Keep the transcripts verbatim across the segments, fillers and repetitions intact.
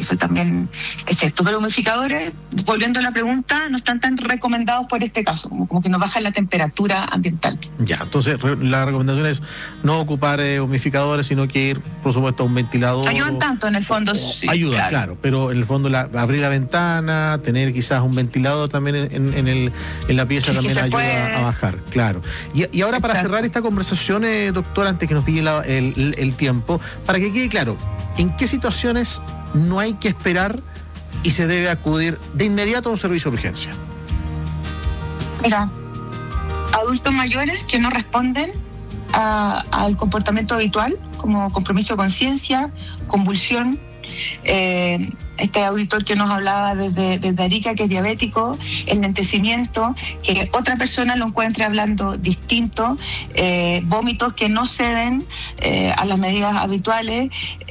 eso también es cierto. Pero humidificadores, volviendo a la pregunta, no están tan recomendados por este caso, como, como que nos bajan la temperatura ambiental. Ya, entonces re, la recomendación es no ocupar eh, humidificadores, sino que ir, por supuesto, a un ventilador. Ayudan tanto, en el fondo. Sí, ayuda, claro. claro, pero en el fondo la, abrir la ventana, tener quizás un ventilador también en, en, el, en la pieza, sí, también ayuda puede... a bajar, claro. Y, y ahora para Exacto. cerrar esta conversación, eh, doctor, antes que nos pille la, el, el, el tiempo, para que quede claro, ¿en qué situaciones no hay que esperar y se debe acudir de inmediato a un servicio de urgencia? Mira, adultos mayores que no responden a, al comportamiento habitual, como compromiso de conciencia, convulsión. Eh, este auditor que nos hablaba desde, desde Arica, que es diabético, el lentecimiento, que otra persona lo encuentre hablando distinto, eh, vómitos que no ceden eh, a las medidas habituales,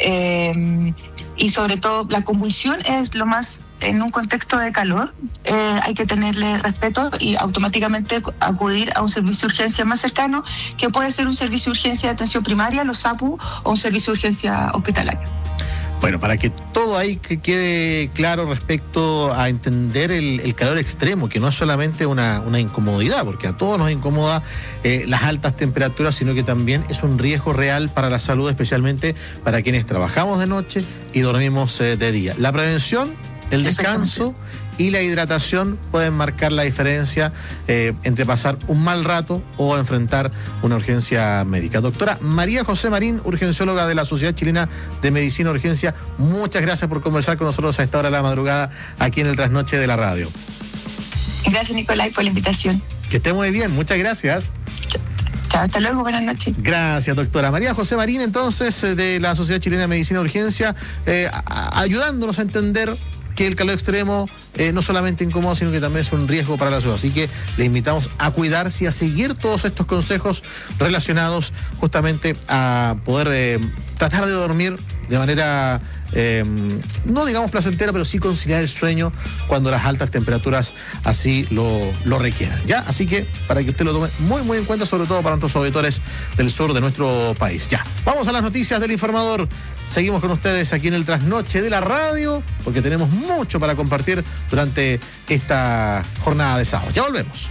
eh, y sobre todo la convulsión es lo más, en un contexto de calor, eh, hay que tenerle respeto y automáticamente acudir a un servicio de urgencia más cercano, que puede ser un servicio de urgencia de atención primaria, los S A P U, o un servicio de urgencia hospitalario. Bueno, para que todo ahí que quede claro respecto a entender el, el calor extremo, que no es solamente una, una incomodidad, porque a todos nos incomoda eh, las altas temperaturas, sino que también es un riesgo real para la salud, especialmente para quienes trabajamos de noche y dormimos eh, de día. La prevención, el descanso y la hidratación pueden marcar la diferencia eh, entre pasar un mal rato o enfrentar una urgencia médica. Doctora María José Marín, urgencióloga de la Sociedad Chilena de Medicina Urgencia, muchas gracias por conversar con nosotros a esta hora de la madrugada aquí en el Trasnoche de la Radio. Gracias, Nicolai, por la invitación. Que esté muy bien, muchas gracias. Chao, hasta luego, buenas noches. Gracias, doctora María José Marín, entonces, de la Sociedad Chilena de Medicina Urgencia, eh, a, ayudándonos a entender que el calor extremo eh, no solamente incomoda, sino que también es un riesgo para la salud. Así que le invitamos a cuidarse y a seguir todos estos consejos relacionados justamente a poder eh, tratar de dormir de manera, eh, no digamos placentera, pero sí conciliar el sueño cuando las altas temperaturas así lo, lo requieran, ¿ya? Así que para que usted lo tome muy, muy en cuenta, sobre todo para nuestros auditores del sur de nuestro país. Ya, vamos a las noticias del Informador. Seguimos con ustedes aquí en el Trasnoche de la Radio, porque tenemos mucho para compartir durante esta jornada de sábado. Ya volvemos.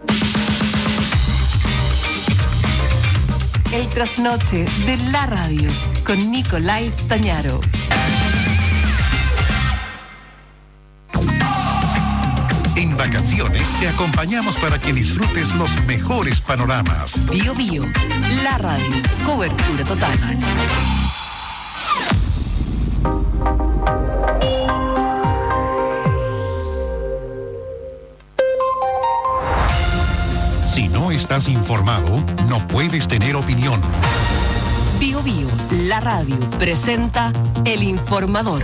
El Trasnoche de la Radio con Nicolai Stañaro. En vacaciones te acompañamos para que disfrutes los mejores panoramas. Bio Bio, la radio, cobertura total. Si no estás informado, no puedes tener opinión. Bio Bio, la radio, presenta El Informador.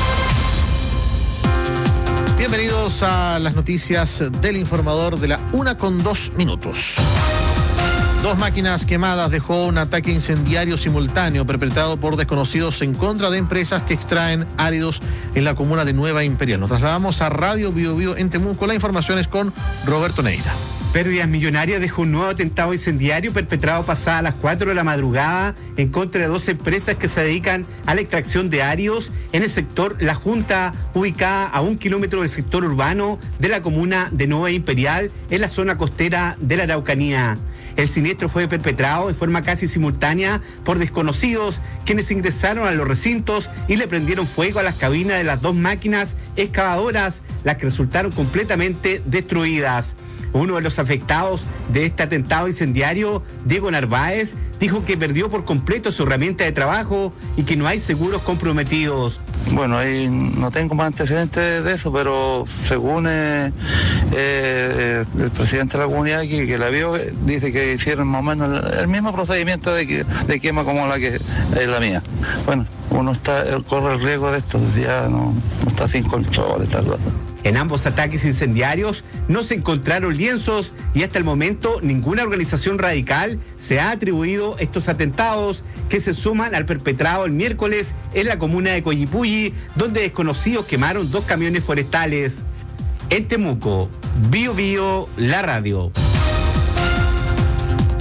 Bienvenidos a las noticias del Informador de la una con dos minutos. Dos máquinas quemadas dejó un ataque incendiario simultáneo perpetrado por desconocidos en contra de empresas que extraen áridos en la comuna de Nueva Imperial. Nos trasladamos a Radio Bio Bio en Temuco. La información es con Roberto Neira. Pérdidas millonarias dejó un nuevo atentado incendiario perpetrado pasadas las cuatro de la madrugada en contra de dos empresas que se dedican a la extracción de áridos en el sector La Junta, ubicada a un kilómetro del sector urbano de la comuna de Nueva Imperial, en la zona costera de la Araucanía. El siniestro fue perpetrado de forma casi simultánea por desconocidos, quienes ingresaron a los recintos y le prendieron fuego a las cabinas de las dos máquinas excavadoras, las que resultaron completamente destruidas. Uno de los afectados de este atentado incendiario, Diego Narváez, dijo que perdió por completo su herramienta de trabajo y que no hay seguros comprometidos. Bueno, ahí no tengo más antecedentes de eso, pero según eh, eh, el presidente de la comunidad aquí, que la vio, dice que hicieron más o menos el, el mismo procedimiento de, de quema como la que es la mía. Bueno, uno está corre el riesgo de esto, ya no, no está sin control, está claro. En ambos ataques incendiarios no se encontraron lienzos y hasta el momento ninguna organización radical se ha atribuido estos atentados, que se suman al perpetrado el miércoles en la comuna de Coyipulli, donde desconocidos quemaron dos camiones forestales. En Temuco, Bio Bio, la radio.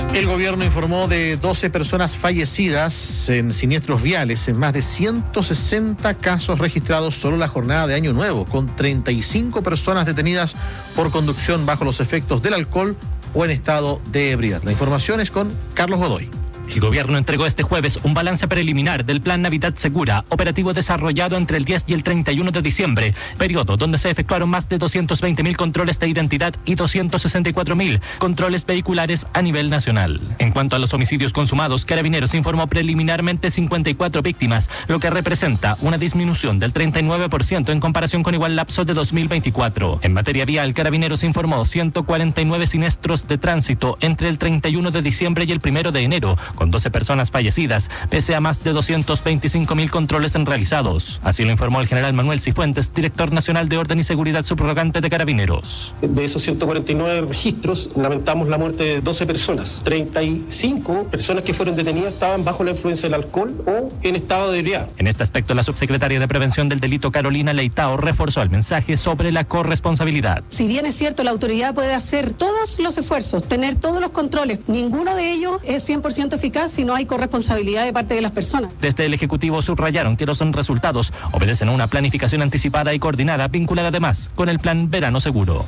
El gobierno informó de doce personas fallecidas en siniestros viales en más de ciento sesenta casos registrados solo la jornada de Año Nuevo, con treinta y cinco personas detenidas por conducción bajo los efectos del alcohol o en estado de ebriedad. La información es con Carlos Godoy. El gobierno entregó este jueves un balance preliminar del Plan Navidad Segura, operativo desarrollado entre el diez y el treinta y uno de diciembre, periodo donde se efectuaron más de doscientos veinte mil controles de identidad y doscientos sesenta y cuatro mil controles vehiculares a nivel nacional. En cuanto a los homicidios consumados, Carabineros informó preliminarmente cincuenta y cuatro víctimas, lo que representa una disminución del treinta y nueve por ciento en comparación con igual lapso de dos mil veinticuatro. En materia vial, Carabineros informó ciento cuarenta y nueve siniestros de tránsito entre el treinta y uno de diciembre y el primero de enero, con doce personas fallecidas, pese a más de doscientos veinticinco mil controles realizados. Así lo informó el general Manuel Cifuentes, director nacional de Orden y Seguridad subrogante de Carabineros. De esos ciento cuarenta y nueve registros, lamentamos la muerte de doce personas. treinta y cinco personas que fueron detenidas estaban bajo la influencia del alcohol o en estado de ebriedad. En este aspecto, la subsecretaria de Prevención del Delito, Carolina Leitao, reforzó el mensaje sobre la corresponsabilidad. Si bien es cierto, la autoridad puede hacer todos los esfuerzos, tener todos los controles, ninguno de ellos es cien por ciento eficaz si no hay corresponsabilidad de parte de las personas. Desde el Ejecutivo subrayaron que los resultados obedecen a una planificación anticipada y coordinada, vinculada además con el Plan Verano Seguro.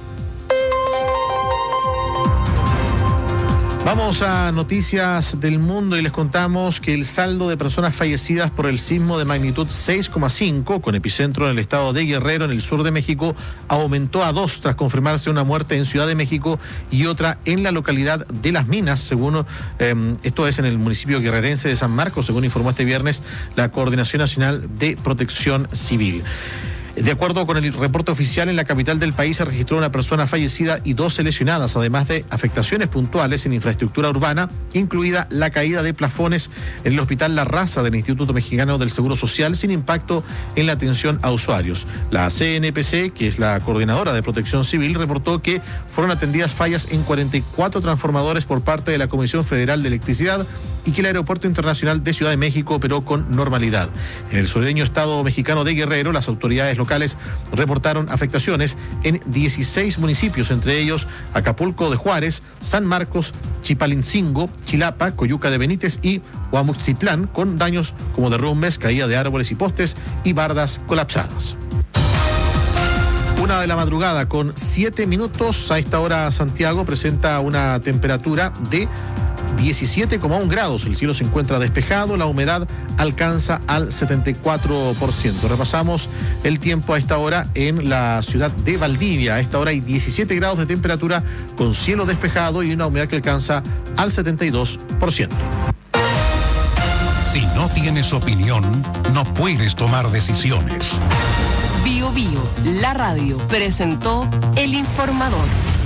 Vamos a noticias del mundo y les contamos que el saldo de personas fallecidas por el sismo de magnitud seis coma cinco, con epicentro en el estado de Guerrero, en el sur de México, aumentó a dos tras confirmarse una muerte en Ciudad de México y otra en la localidad de Las Minas, según eh, esto es en el municipio guerrerense de San Marcos, según informó este viernes la Coordinación Nacional de Protección Civil. De acuerdo con el reporte oficial, en la capital del país se registró una persona fallecida y doce lesionadas, además de afectaciones puntuales en infraestructura urbana, incluida la caída de plafones en el Hospital La Raza del Instituto Mexicano del Seguro Social, sin impacto en la atención a usuarios. La C N P C, que es la coordinadora de Protección Civil, reportó que fueron atendidas fallas en cuarenta y cuatro transformadores por parte de la Comisión Federal de Electricidad y que el Aeropuerto Internacional de Ciudad de México operó con normalidad. En el sureño estado mexicano de Guerrero, las autoridades locales reportaron afectaciones en dieciséis municipios, entre ellos Acapulco de Juárez, San Marcos, Chipalincingo, Chilapa, Coyuca de Benítez y Huamuxitlán, con daños como derrumbes, caída de árboles y postes y bardas colapsadas. Una de la madrugada con siete minutos. A esta hora Santiago presenta una temperatura de diecisiete coma uno grados, el cielo se encuentra despejado, la humedad alcanza al setenta y cuatro por ciento. Repasamos el tiempo a esta hora en la ciudad de Valdivia. A esta hora hay diecisiete grados de temperatura con cielo despejado y una humedad que alcanza al setenta y dos por ciento. Si no tienes opinión, no puedes tomar decisiones. Bio Bio, la radio, presentó El Informador.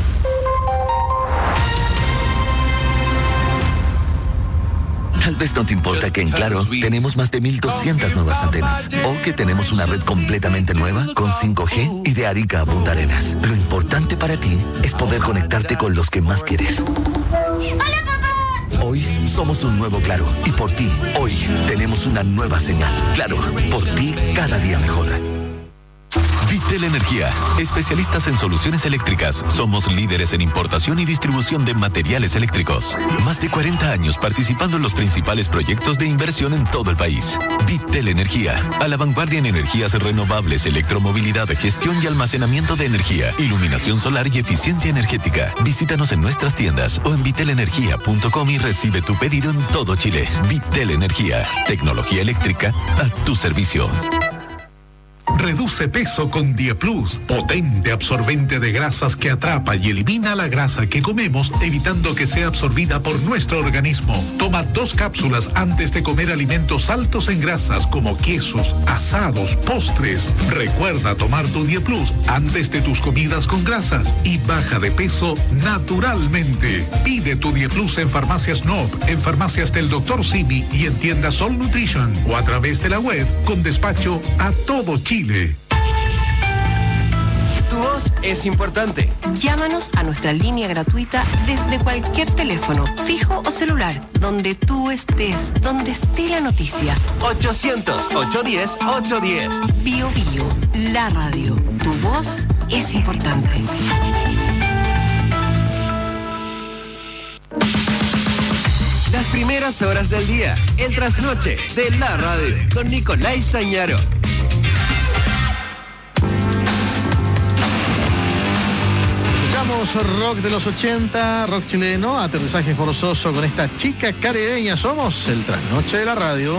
Tal vez no te importa que en Claro tenemos más de mil doscientas nuevas antenas o que tenemos una red completamente nueva con cinco G y de Arica a Punta Arenas. Lo importante para ti es poder conectarte con los que más quieres. ¡Hola, papá! Hoy somos un nuevo Claro y por ti, hoy tenemos una nueva señal. Claro, por ti cada día mejor. Vitel Energía, especialistas en soluciones eléctricas. Somos líderes en importación y distribución de materiales eléctricos. Más de cuarenta años participando en los principales proyectos de inversión en todo el país. Vitel Energía, a la vanguardia en energías renovables, electromovilidad, gestión y almacenamiento de energía, iluminación solar y eficiencia energética. Visítanos en nuestras tiendas o en vitel energía punto com y recibe tu pedido en todo Chile. Vitel Energía, tecnología eléctrica a tu servicio. Reduce peso con Dieplus, potente absorbente de grasas que atrapa y elimina la grasa que comemos, evitando que sea absorbida por nuestro organismo. Toma dos cápsulas antes de comer alimentos altos en grasas como quesos, asados, postres. Recuerda tomar tu Dieplus antes de tus comidas con grasas y baja de peso naturalmente. Pide tu Dieplus en Farmacias Nob, en Farmacias del doctor Simi y en tiendas Sol Nutrition o a través de la web con despacho a todo Chile. Tu voz es importante. Llámanos a nuestra línea gratuita desde cualquier teléfono, fijo o celular, donde tú estés, donde esté la noticia. ochocientos, ochocientos diez, ochocientos diez. Bio Bio, la radio. Tu voz es importante. Las primeras horas del día, el trasnoche de la radio, con Nicolás Tañaro. Escuchamos rock de los ochenta, rock chileno, aterrizaje forzoso con esta chica caribeña. Somos el trasnoche de la radio.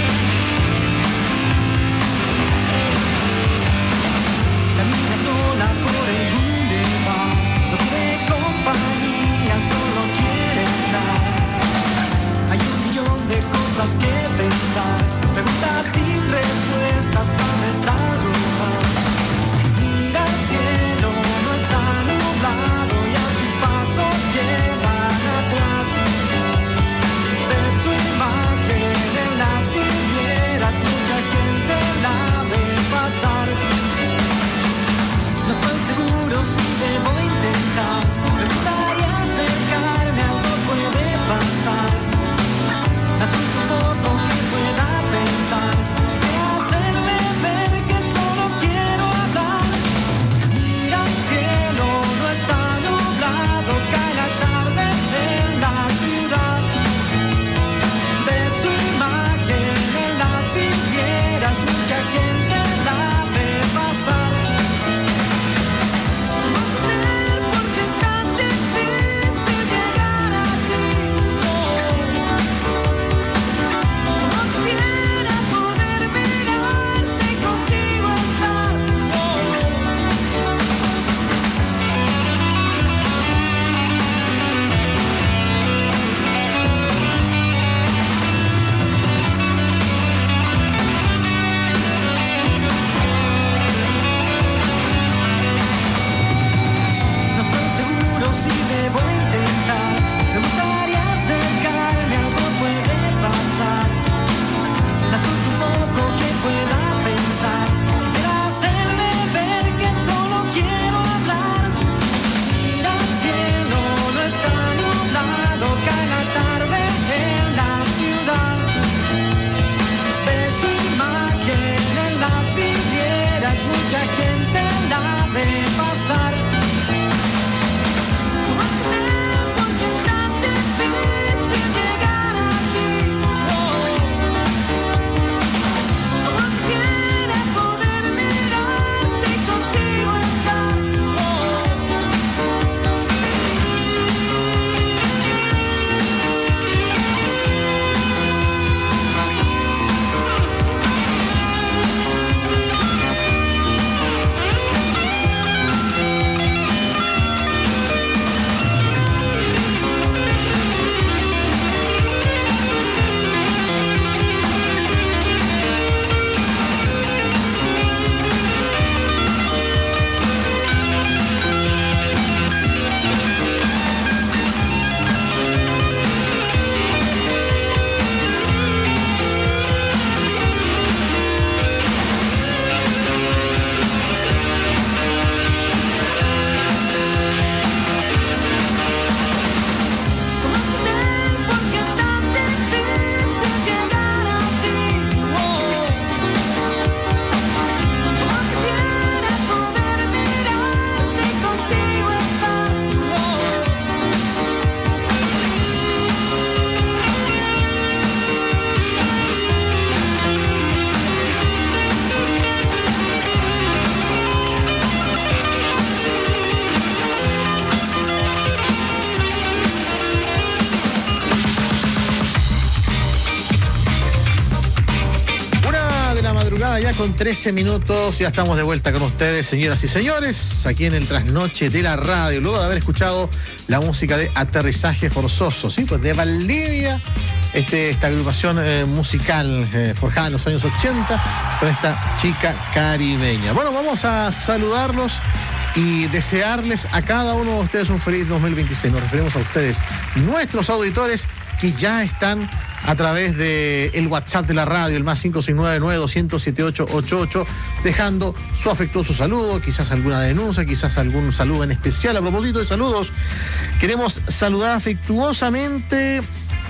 Ya con trece minutos, ya estamos de vuelta con ustedes, señoras y señores, aquí en el trasnoche de la radio, luego de haber escuchado la música de Aterrizaje Forzoso, ¿sí? Pues de Valdivia, este, esta agrupación eh, musical eh, forjada en los años ochenta, con esta chica caribeña. Bueno, vamos a saludarlos y desearles a cada uno de ustedes un feliz dos mil veintiséis. Nos referimos a ustedes, nuestros auditores que ya están a través del el WhatsApp de la radio, el más cinco seis nueve, nueve dos cero, siete ocho ocho ocho, dejando su afectuoso saludo, quizás alguna denuncia, quizás algún saludo en especial. A propósito de saludos, queremos saludar afectuosamente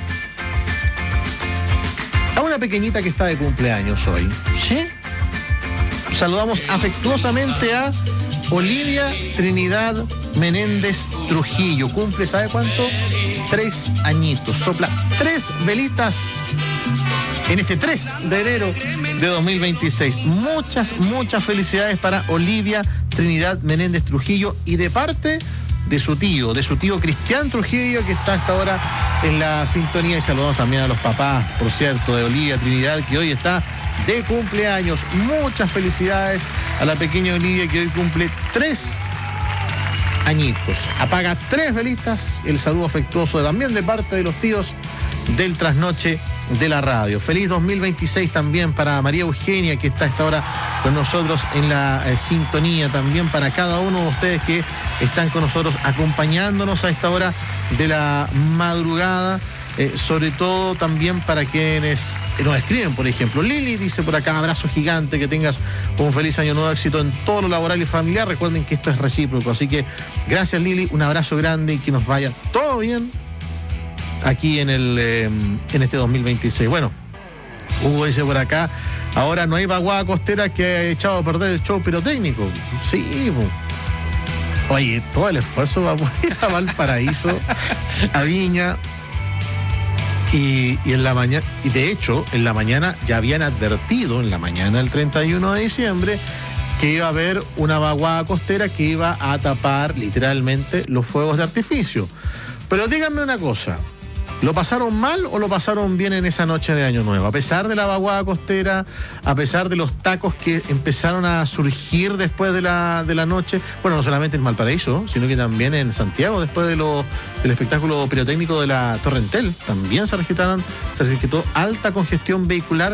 a una pequeñita que está de cumpleaños hoy, ¿sí? Saludamos afectuosamente a Olivia Trinidad Menéndez Trujillo. Cumple, ¿sabe cuánto? Tres añitos. Sopla. tres velitas en este tres de enero de dos mil veintiséis. Muchas, muchas felicidades para Olivia Trinidad Menéndez Trujillo y de parte de su tío, de su tío Cristian Trujillo, que está hasta ahora en la sintonía. Y saludamos también a los papás, por cierto, de Olivia Trinidad, que hoy está de cumpleaños. Muchas felicidades a la pequeña Olivia, que hoy cumple tres añitos. Apaga tres velitas. El saludo afectuoso también de parte de los tíos del Trasnoche de la Radio. Feliz dos mil veintiséis también para María Eugenia, que está a esta hora con nosotros en la eh, sintonía. También para cada uno de ustedes que están con nosotros acompañándonos a esta hora de la madrugada. Eh, sobre todo también para quienes nos escriben, por ejemplo. Lili dice por acá: abrazo gigante, que tengas un feliz año nuevo, éxito en todo lo laboral y familiar. Recuerden que esto es recíproco, así que gracias, Lili, un abrazo grande y que nos vaya todo bien aquí en el eh, en este dos mil veintiséis. Bueno, Hugo dice por acá: ahora no hay vaguada costera que ha echado a perder el show pirotécnico. Sí, bo. Oye, todo el esfuerzo va a ir a Valparaíso, a Viña. Y, y en la mañana, y de hecho, en la mañana ya habían advertido, en la mañana del treinta y uno de diciembre, que iba a haber una vaguada costera que iba a tapar literalmente los fuegos de artificio. Pero díganme una cosa, ¿lo pasaron mal o lo pasaron bien en esa noche de Año Nuevo? A pesar de la vaguada costera, a pesar de los tacos que empezaron a surgir después de la, de la noche, bueno, no solamente en Valparaíso, sino que también en Santiago, después de lo, del espectáculo pirotécnico de la Torrentel, también se registraron, se registró alta congestión vehicular.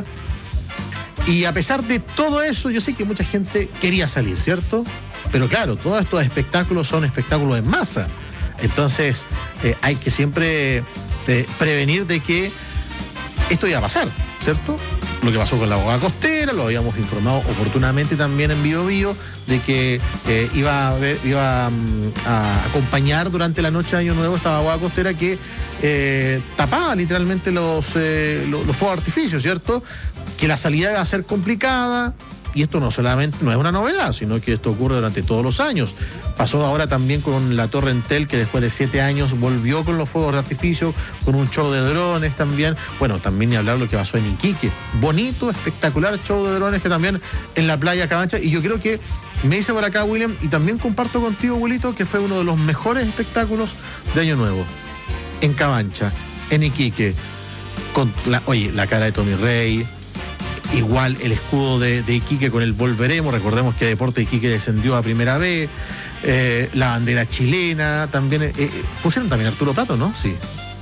Y a pesar de todo eso, yo sé que mucha gente quería salir, ¿cierto? Pero claro, todos estos espectáculos son espectáculos en masa. Entonces, eh, hay que siempre Eh, prevenir de que esto iba a pasar, ¿cierto? Lo que pasó con la vaguada costera, lo habíamos informado oportunamente también en Bio Bio, de que eh, iba, a, ver, iba um, a acompañar durante la noche de Año Nuevo esta vaguada costera que eh, tapaba literalmente los, eh, los, los fuegos de artificio, ¿cierto? Que la salida iba a ser complicada. Y esto no solamente no es una novedad, sino que esto ocurre durante todos los años. Pasó ahora también con la Torrentel, que después de siete años volvió con los fuegos de artificio, con un show de drones también. Bueno, también ni hablar lo que pasó en Iquique. Bonito, espectacular show de drones que también en la playa Cabancha. Y yo creo que me dice por acá, William, y también comparto contigo, Wilito, que fue uno de los mejores espectáculos de Año Nuevo. En Cabancha, en Iquique, con la, oye, la cara de Tommy Rey. Igual el escudo de, de Iquique con el Volveremos. Recordemos que Deporte Iquique descendió a Primera B. Eh, la bandera chilena también. Eh, eh, pusieron también Arturo Prato, ¿no? Sí.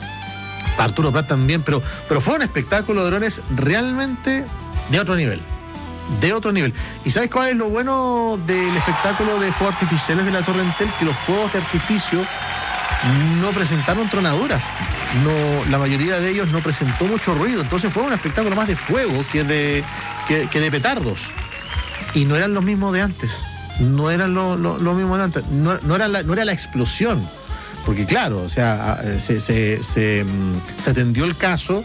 Arturo Prato también, pero, pero fue un espectáculo de drones realmente de otro nivel. De otro nivel. ¿Y sabes cuál es lo bueno del espectáculo de fuegos artificiales de la Torrentel? Que los fuegos de artificio no presentaron tronaduras. No, la mayoría de ellos no presentó mucho ruido, entonces fue un espectáculo más de fuego que de, que, que de petardos. Y no eran los mismos de antes, no eran los lo, lo mismos de antes, no, no, era la, no era la explosión, porque claro, o sea, se, se, se, se atendió el caso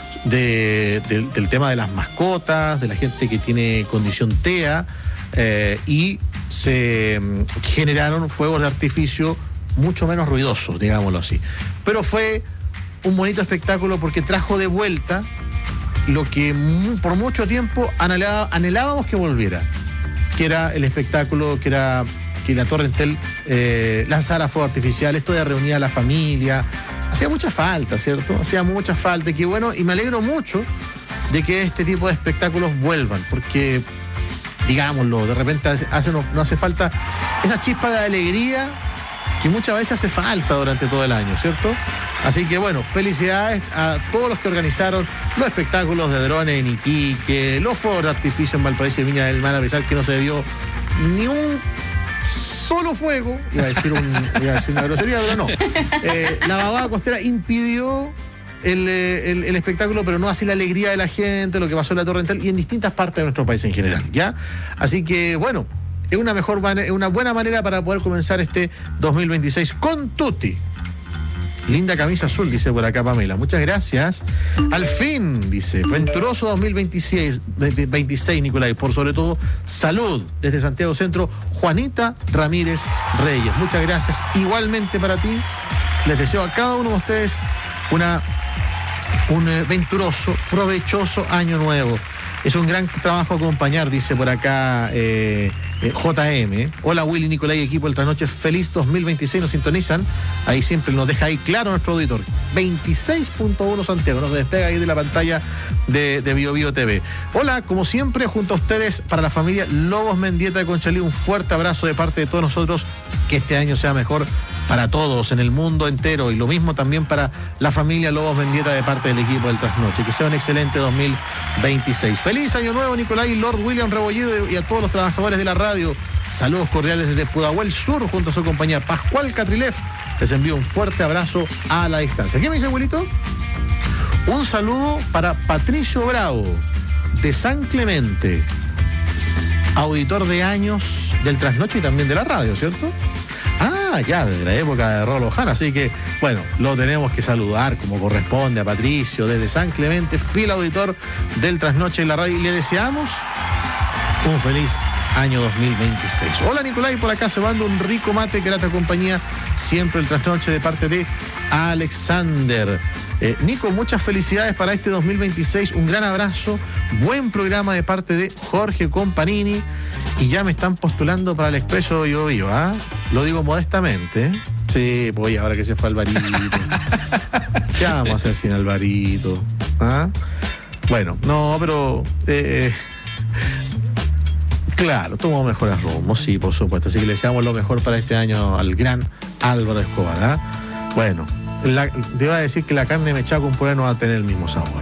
de, de, del tema de las mascotas, de la gente que tiene condición T E A, eh, y se generaron fuegos de artificio mucho menos ruidosos, digámoslo así. Pero fue un bonito espectáculo porque trajo de vuelta lo que por mucho tiempo anhelaba, anhelábamos que volviera, que era el espectáculo, que era que la Torrentel eh, lanzara fuego artificial, esto de reunir a la familia. Hacía mucha falta, ¿cierto? Hacía mucha falta. Y qué bueno, y me alegro mucho de que este tipo de espectáculos vuelvan, porque, digámoslo, de repente hace, no, no hace falta esa chispa de alegría que muchas veces hace falta durante todo el año, ¿cierto? Así que bueno, felicidades a todos los que organizaron los espectáculos de drones en Iquique, los fuegos de artificio en Valparaíso y Viña del Mar, a pesar que no se vio ni un solo fuego, iba a decir, un, iba a decir una grosería, pero no. Eh, la vaguada costera impidió el, el, el espectáculo, pero no así la alegría de la gente, lo que pasó en la Torrentel y en distintas partes de nuestro país en general, ¿ya? Así que bueno, es una mejor es una buena manera para poder comenzar este dos mil veintiséis con tutti. Linda camisa azul, dice por acá Pamela. Muchas gracias. Al fin, dice, venturoso dos mil veintiséis, veintiséis, Nicolai. Por sobre todo, salud. Desde Santiago Centro, Juanita Ramírez Reyes. Muchas gracias. Igualmente para ti. Les deseo a cada uno de ustedes una un eh, venturoso, provechoso año nuevo. Es un gran trabajo acompañar, dice por acá eh, eh, J M. Hola Willy, Nicolás y equipo del Trasnoche, feliz dos mil veintiséis, nos sintonizan. Ahí siempre nos deja ahí claro nuestro auditor. veintiséis punto uno Santiago, nos despega ahí de la pantalla de, de Bio Bio T V. Hola, como siempre, junto a ustedes, para la familia Lobos Mendieta de Conchalí, un fuerte abrazo de parte de todos nosotros, que este año sea mejor para todos en el mundo entero, y lo mismo también para la familia Lobos Mendieta de parte del equipo del Trasnoche. Que sea un excelente dos mil veintiséis. Feliz año nuevo, Nicolás y Lord William Rebolledo, y a todos los trabajadores de la radio. Saludos cordiales desde Pudahuel Sur, junto a su compañía Pascual Catrilef. Les envío un fuerte abrazo a la distancia. ¿Qué me dice, abuelito? Un saludo para Patricio Bravo, de San Clemente, auditor de años del Trasnoche y también de la radio, ¿cierto? Ah, ya, desde la época de Rolo Jana, así que, bueno, lo tenemos que saludar como corresponde a Patricio, desde San Clemente, fiel auditor del Trasnoche y la radio, y le deseamos un feliz año dos mil veintiséis. Hola Nicolás, por acá se manda un rico mate, grata compañía, siempre el Trasnoche de parte de Alexander. Eh, Nico, muchas felicidades para este dos mil veintiséis, un gran abrazo, buen programa de parte de Jorge Comparini, y ya me están postulando para el Expreso Bio Bio, ¿ah? Lo digo modestamente, ¿eh? Sí, pues ahora que se fue Alvarito. ¿Qué vamos a hacer sin Alvarito? ¿Ah? Bueno, no, pero... Eh, claro, tomó mejores rumbos, sí, por supuesto. Así que le deseamos lo mejor para este año al gran Álvaro Escobar, ¿ah? Bueno, la, te iba a decir que la carne mechada con puré no va a tener el mismo sabor.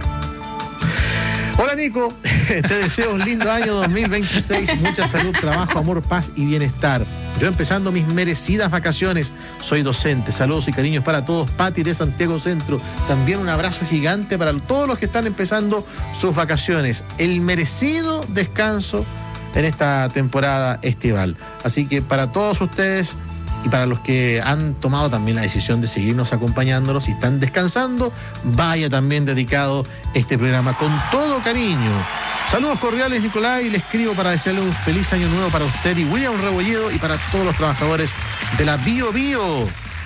Hola Nico, te deseo un lindo año dos mil veintiséis, mucha salud, trabajo, amor, paz y bienestar. Yo empezando mis merecidas vacaciones, soy docente, saludos y cariños para todos. Pati de Santiago Centro, también un abrazo gigante para todos los que están empezando sus vacaciones, el merecido descanso en esta temporada estival. Así que para todos ustedes y para los que han tomado también la decisión de seguirnos acompañándonos y están descansando, vaya también dedicado este programa con todo cariño. Saludos cordiales, Nicolás, y le escribo para desearle un feliz año nuevo para usted y William Rebolledo, y para todos los trabajadores de la Bio Bio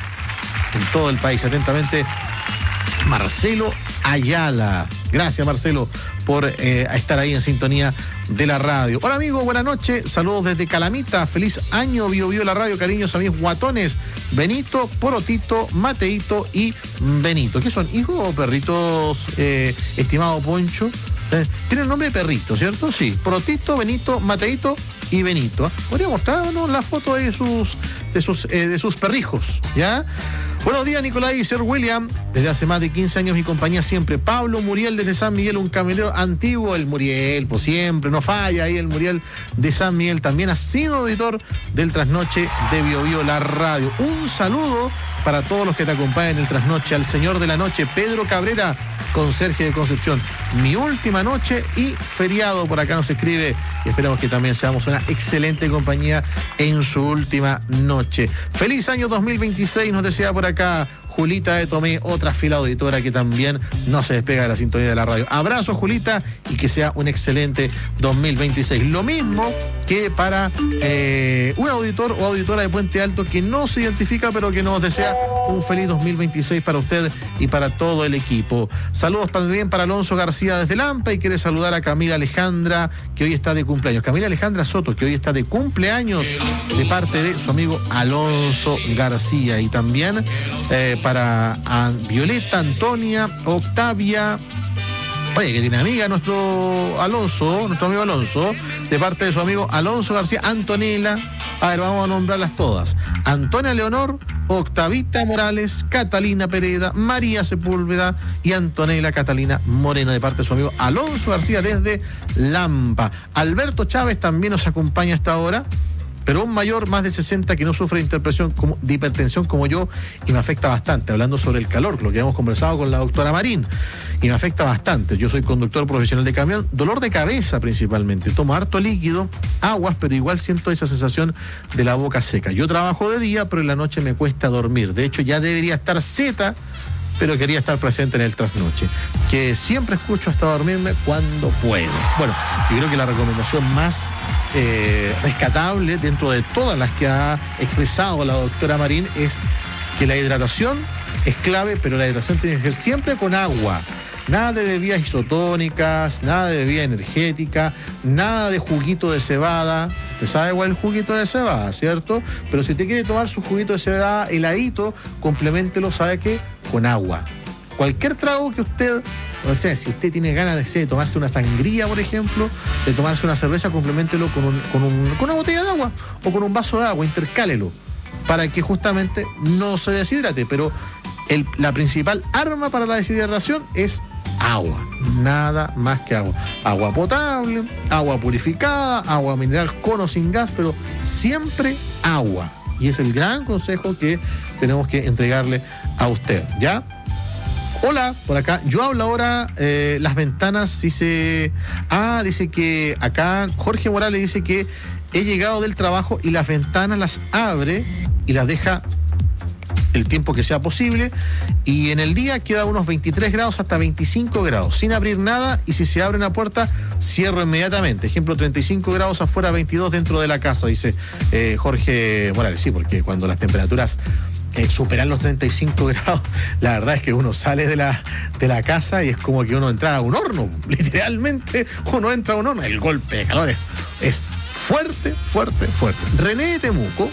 en todo el país. Atentamente, Marcelo Ayala. Gracias, Marcelo, por eh, estar ahí en sintonía de la radio. Hola amigos, buenas noches, saludos desde Calamita, feliz año Bio Bio la radio, cariños a mis guatones, Benito, Porotito, Mateito y Benito. ¿Qué son, hijos o perritos, eh, estimado Poncho? Eh, tienen nombre de perrito, ¿cierto? Sí, Porotito, Benito, Mateito y Benito. ¿Podría mostrarnos la foto de sus, de sus, eh, de sus perrijos? ¿Ya? Buenos días, Nicolás y Sir William. Desde hace más de quince años mi compañía siempre. Pablo Muriel desde San Miguel, un camionero antiguo. El Muriel, pues siempre, no falla ahí el Muriel de San Miguel. También ha sido auditor del Trasnoche de Bio Bio la radio. Un saludo para todos los que te acompañan en el Trasnoche. Al señor de la noche, Pedro Cabrera, conserje de Concepción. Mi última noche y feriado, por acá nos escribe, y esperamos que también seamos una excelente compañía en su última noche. Feliz año dos mil veintiséis, nos desea por acá Julita de Tomé, otra fila auditora que también no se despega de la sintonía de la radio. Abrazo, Julita, y que sea un excelente dos mil veintiséis. Lo mismo que para eh, un auditor o auditora de Puente Alto que no se identifica, pero que nos desea un feliz dos mil veintiséis para usted y para todo el equipo. Saludos también para Alonso García desde Lampa, y quiere saludar a Camila Alejandra, que hoy está de cumpleaños. Camila Alejandra Soto, que hoy está de cumpleaños, de parte de su amigo Alonso García. Y también eh, para a Violeta, Antonia, Octavia. Oye, que tiene amiga nuestro Alonso, nuestro amigo Alonso, de parte de su amigo Alonso García, Antonella. A ver, vamos a nombrarlas todas. Antonia Leonor, Octavita Morales, Catalina Pereda, María Sepúlveda y Antonella Catalina Moreno, de parte de su amigo Alonso García desde Lampa. Alberto Chávez también nos acompaña hasta ahora, pero un mayor más de sesenta que no sufre de, como, de hipertensión como yo, y me afecta bastante, hablando sobre el calor, lo que hemos conversado con la doctora Marín, y me afecta bastante. Yo soy conductor profesional de camión, dolor de cabeza principalmente, tomo harto líquido, aguas, pero igual siento esa sensación de la boca seca. Yo trabajo de día, pero en la noche me cuesta dormir. De hecho, ya debería estar zeta, pero quería estar presente en el Trasnoche, que siempre escucho hasta dormirme cuando puedo. Bueno, yo creo que la recomendación más eh, rescatable dentro de todas las que ha expresado la doctora Marín es que la hidratación es clave, pero la hidratación tiene que ser siempre con agua. nada de bebidas isotónicas, nada de bebida energética, nada de juguito de cebada. Usted sabe cuál es el juguito de cebada, ¿cierto? Pero si usted quiere tomar su juguito de cebada heladito, compleméntelo, ¿sabe qué? Con agua. Cualquier trago que usted, o sea, si usted tiene ganas de, sé, de tomarse una sangría, por ejemplo, de tomarse una cerveza, compleméntelo con, un, con, un, con una botella de agua o con un vaso de agua, intercálelo, para que justamente no se deshidrate. Pero el, la principal arma para la deshidratación es agua, nada más que agua. Agua potable, agua purificada, agua mineral con o sin gas, pero siempre agua. Y es el gran consejo que tenemos que entregarle a usted, ¿ya? Hola, por acá. Yo hablo ahora, eh, las ventanas, dice... Ah, dice que acá Jorge Morales dice que he llegado del trabajo y las ventanas las abre y las deja el tiempo que sea posible, y en el día queda unos veintitrés grados hasta veinticinco grados, sin abrir nada, y si se abre una puerta, cierro inmediatamente. Ejemplo, treinta y cinco grados afuera, veintidós dentro de la casa, dice eh, Jorge Morales. Sí, porque cuando las temperaturas Eh, superar los treinta y cinco grados, la verdad es que uno sale de la, de la casa y es como que uno entra a un horno, literalmente uno entra a un horno, el golpe de calor es, es fuerte, fuerte, fuerte. René de Temuco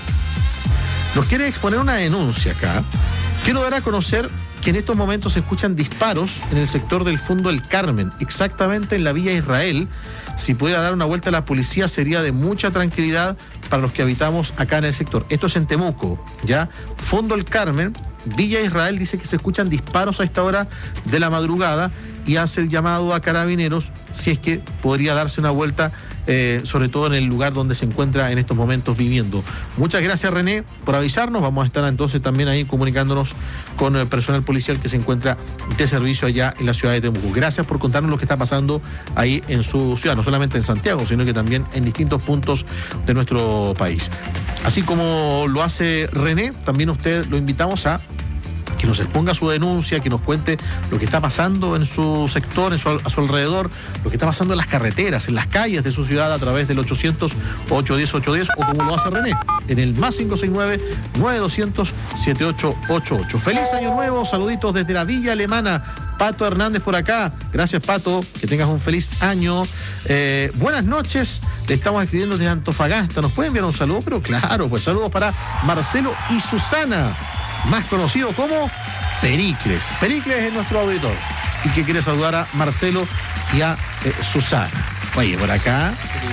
nos quiere exponer una denuncia acá. Quiero dar a conocer que en estos momentos se escuchan disparos en el sector del Fondo El Carmen, exactamente en la Villa Israel. Si pudiera dar una vuelta a la policía sería de mucha tranquilidad para los que habitamos acá en el sector. Esto es en Temuco, ¿ya? Fondo El Carmen, Villa Israel, dice que se escuchan disparos a esta hora de la madrugada y hace el llamado a carabineros si es que podría darse una vuelta, eh, sobre todo en el lugar donde se encuentra en estos momentos viviendo. Muchas gracias, René, por avisarnos. Vamos a estar entonces también ahí comunicándonos con el personal policial que se encuentra de servicio allá en la ciudad de Temuco. Gracias por contarnos lo que está pasando ahí en su ciudad, no solamente en Santiago, sino que también en distintos puntos de nuestro país. Así como lo hace René, también usted lo invitamos a que nos exponga su denuncia, que nos cuente lo que está pasando en su sector, en su, a su alrededor, lo que está pasando en las carreteras, en las calles de su ciudad a través del ochocientos, ochocientos diez, ochocientos diez, o como lo hace René, en el más cinco seis nueve, nueve dos cero cero, siete ocho ocho ocho. Feliz año nuevo, saluditos desde la Villa Alemana. Pato Hernández por acá. Gracias, Pato, que tengas un feliz año. Eh, buenas noches, le estamos escribiendo desde Antofagasta. ¿Nos puede enviar un saludo? Pero claro, pues saludos para Marcelo y Susana, más conocido como Pericles. Pericles es nuestro auditor y que quiere saludar a Marcelo y a eh, Susana. Oye, por acá,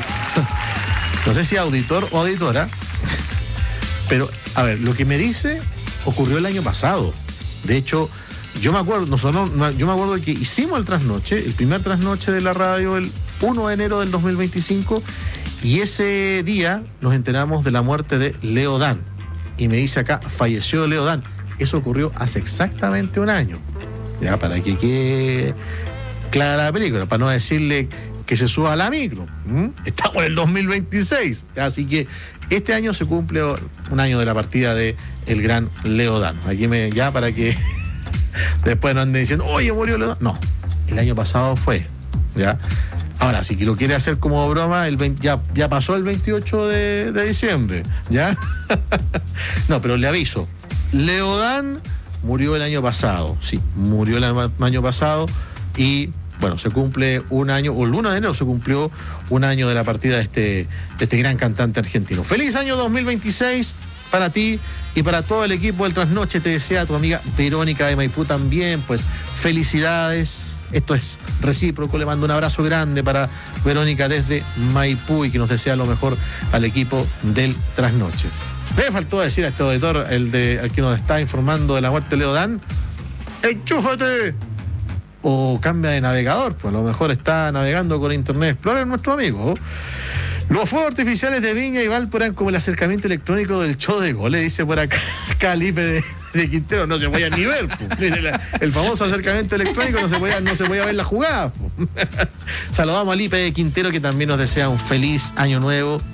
no sé si auditor o auditora, pero a ver, lo que me dice ocurrió el año pasado. De hecho, yo me acuerdo, nosotros, yo me acuerdo que hicimos el trasnoche, el primer trasnoche de la radio el primero de enero del dos mil veinticinco, y ese día nos enteramos de la muerte de Leo Dan. Y me dice acá, falleció Leo Dan. Eso ocurrió hace exactamente un año. Ya, para que quede clara la película, para no decirle que se suba a la micro. ¿Mm? Estamos en el dos mil veintiséis. Así que este año se cumple un año de la partida de el gran Leo Dan. Aquí me, ya para que después no anden diciendo, oye, murió Leo Dan. No, el año pasado fue. ¿Ya? Ahora, si lo quiere hacer como broma, el veinte, ya, ya pasó el veintiocho de, de diciembre, ¿ya? No, pero le aviso, Leo Dan murió el año pasado, sí, murió el año pasado y, bueno, se cumple un año, o el uno de enero se cumplió un año de la partida de este, de este gran cantante argentino. ¡Feliz año dos mil veintiséis! Para ti y para todo el equipo del Trasnoche, te desea tu amiga Verónica de Maipú también, pues felicidades, esto es recíproco, le mando un abrazo grande para Verónica desde Maipú y que nos desea lo mejor al equipo del Trasnoche. Me faltó decir a este auditor, el de, al que nos está informando de la muerte de Leo Dan, ¡enchúfate! O cambia de navegador, pues a lo mejor está navegando con Internet Explorer nuestro amigo. Los fuegos artificiales de Viña y Valpo eran como el acercamiento electrónico del show de goles, dice por acá Calipe de, de Quintero. No se podía ni ver, el famoso acercamiento electrónico, no se podía, no se podía ver la jugada. Saludamos a Lipe de Quintero, que también nos desea un feliz año nuevo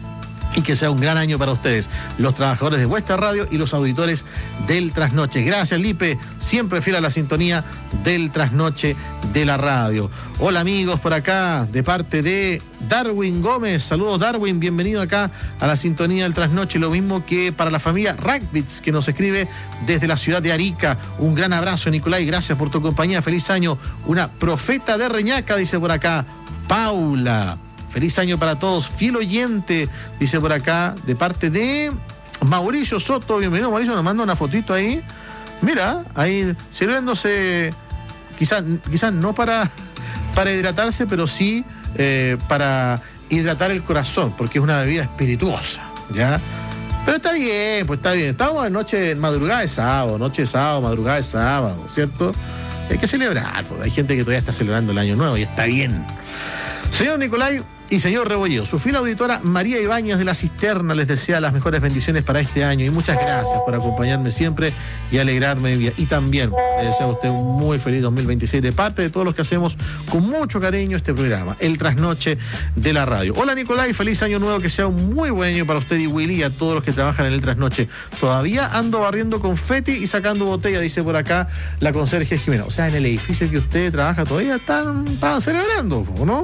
y que sea un gran año para ustedes, los trabajadores de vuestra radio y los auditores del Trasnoche. Gracias, Lipe, siempre fiel a la sintonía del Trasnoche de la radio. Hola, amigos, por acá, de parte de Darwin Gómez. Saludos, Darwin, bienvenido acá a la sintonía del Trasnoche. Lo mismo que para la familia Ragbits, que nos escribe desde la ciudad de Arica. Un gran abrazo, Nicolai, gracias por tu compañía, feliz año. Una profeta de Reñaca, dice por acá Paula. Feliz año para todos, fiel oyente, dice por acá, de parte de Mauricio Soto. Bienvenido, Mauricio, nos manda una fotito ahí. Mira, ahí celebrándose, quizás quizás no para, para hidratarse, pero sí eh, para hidratar el corazón, porque es una bebida espirituosa, ¿ya? Pero está bien, pues está bien. Estamos en noche, en madrugada de sábado, noche de sábado, madrugada de sábado, ¿cierto? Hay que celebrar, porque hay gente que todavía está celebrando el año nuevo y está bien. Señor Nicolai y señor Rebolledo, su fiel auditora María Ibáñez de la Cisterna les desea las mejores bendiciones para este año y muchas gracias por acompañarme siempre y alegrarme. Y también le deseo a usted un muy feliz dos mil veintiséis de parte de todos los que hacemos con mucho cariño este programa, El Trasnoche de la Radio. Hola, Nicolai, feliz año nuevo, que sea un muy buen año para usted y Willy y a todos los que trabajan en El Trasnoche. Todavía ando barriendo confeti y sacando botella, dice por acá la conserje Jimena. O sea, en el edificio que usted trabaja todavía están, están celebrando, ¿no?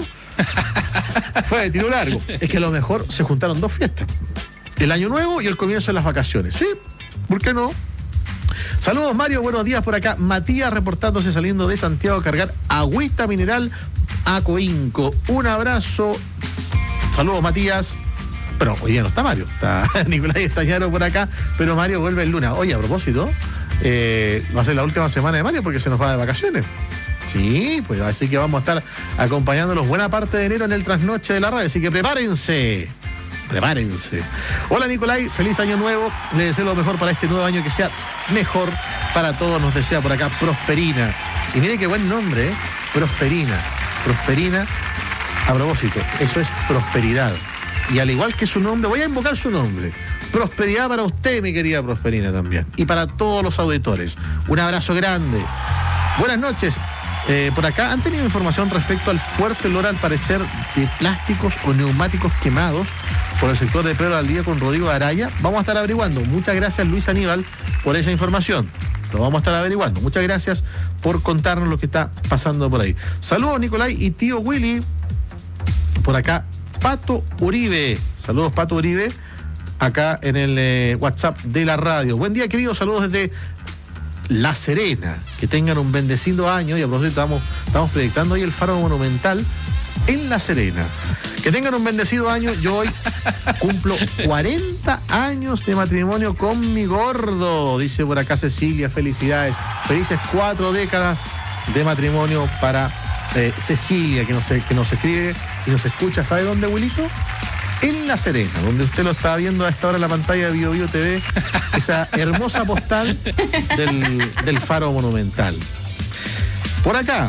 Fue de tiro largo. Es que a lo mejor se juntaron dos fiestas, el año nuevo y el comienzo de las vacaciones. Sí, ¿por qué no? Saludos, Mario, buenos días por acá. Matías reportándose saliendo de Santiago a cargar agüita mineral a Coinco. Un abrazo. Saludos, Matías. Pero hoy día no está Mario, está Nicolai Estañaro por acá, pero Mario vuelve el lunes. Oye, a propósito, eh, va a ser la última semana de Mario porque se nos va de vacaciones. Sí, pues así que vamos a estar acompañándolos buena parte de enero en el Trasnoche de la Radio, así que prepárense, prepárense. Hola, Nicolai, feliz año nuevo, le deseo lo mejor para este nuevo año, que sea mejor para todos, nos desea por acá Prosperina. Y mire qué buen nombre, ¿eh? Prosperina, Prosperina, a propósito, eso es prosperidad. Y al igual que su nombre, voy a invocar su nombre. Prosperidad para usted, mi querida Prosperina, también. Y para todos los auditores. Un abrazo grande. Buenas noches. Eh, por acá han tenido información respecto al fuerte olor, al parecer, de plásticos o neumáticos quemados por el sector de Pedro Aldía con Rodrigo Araya. Vamos a estar averiguando. Muchas gracias, Luis Aníbal, por esa información. Lo vamos a estar averiguando. Muchas gracias por contarnos lo que está pasando por ahí. Saludos, Nicolai y tío Willy. Por acá, Pato Uribe. Saludos, Pato Uribe, acá en el eh, WhatsApp de la radio. Buen día, queridos. Saludos desde La Serena. Que tengan un bendecido año. Y a propósito, estamos, estamos proyectando hoy el Faro Monumental en La Serena. Que tengan un bendecido año. Yo hoy cumplo cuarenta años de matrimonio con mi gordo. Dice por acá Cecilia, felicidades. Felices cuatro décadas de matrimonio para eh, Cecilia, que nos, que nos escribe y nos escucha. ¿Sabe dónde, Wilito? En La Serena, donde usted lo está viendo a esta hora en la pantalla de Bio Bio T V, esa hermosa postal del, del Faro Monumental. Por acá,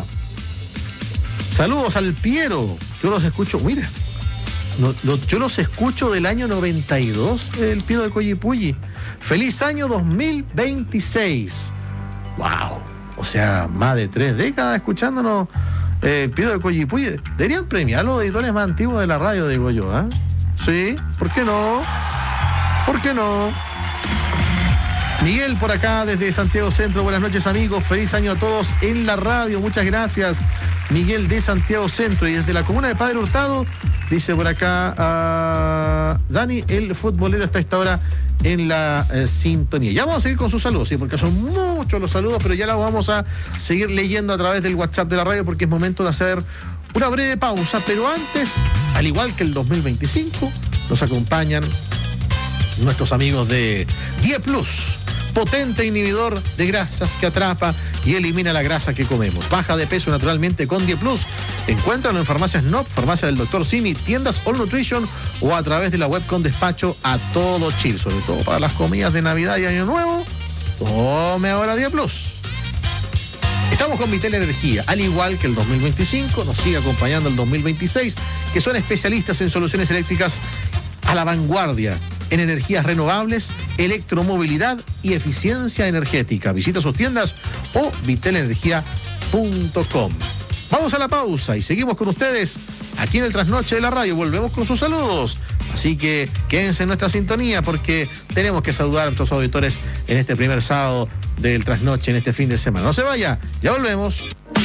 saludos al Piero. Yo los escucho, mira, no, lo, yo los escucho del año noventa y dos, el Piero de Coyipulli. Feliz año dos mil veintiséis. Wow, o sea, más de tres décadas escuchándonos. Eh, Piero de Coyipulli. Deberían premiar a los editores más antiguos de la radio, digo yo, ¿eh? Sí, ¿por qué no? ¿Por qué no? Miguel por acá desde Santiago Centro. Buenas noches, amigos. Feliz año a todos en la radio. Muchas gracias, Miguel de Santiago Centro. Y desde la comuna de Padre Hurtado, dice por acá uh, Dani, el futbolero, está a esta hora en la eh, sintonía. Ya vamos a seguir con sus saludos, sí, porque son muchos los saludos, pero ya los vamos a seguir leyendo a través del WhatsApp de la radio, porque es momento de hacer una breve pausa. Pero antes, al igual que el dos mil veinticinco, nos acompañan nuestros amigos de Die Plus, potente inhibidor de grasas que atrapa y elimina la grasa que comemos. Baja de peso naturalmente con Die Plus. Encuéntralo en farmacias N O P, farmacia del doctor Simi, tiendas All Nutrition o a través de la web con despacho a todo Chile, sobre todo para las comidas de Navidad y Año Nuevo. Tome ahora Die Plus. Estamos con Vitel Energía, al igual que el dos mil veinticinco, nos sigue acompañando el dos mil veintiséis, que son especialistas en soluciones eléctricas a la vanguardia en energías renovables, electromovilidad y eficiencia energética. Visita sus tiendas o vitel energía punto com. Vamos a la pausa y seguimos con ustedes aquí en el Trasnoche de la Radio. Volvemos con sus saludos Así que quédense en nuestra sintonía porque tenemos que saludar a nuestros auditores en este primer sábado del trasnoche, en este fin de semana. No se vaya, ya volvemos.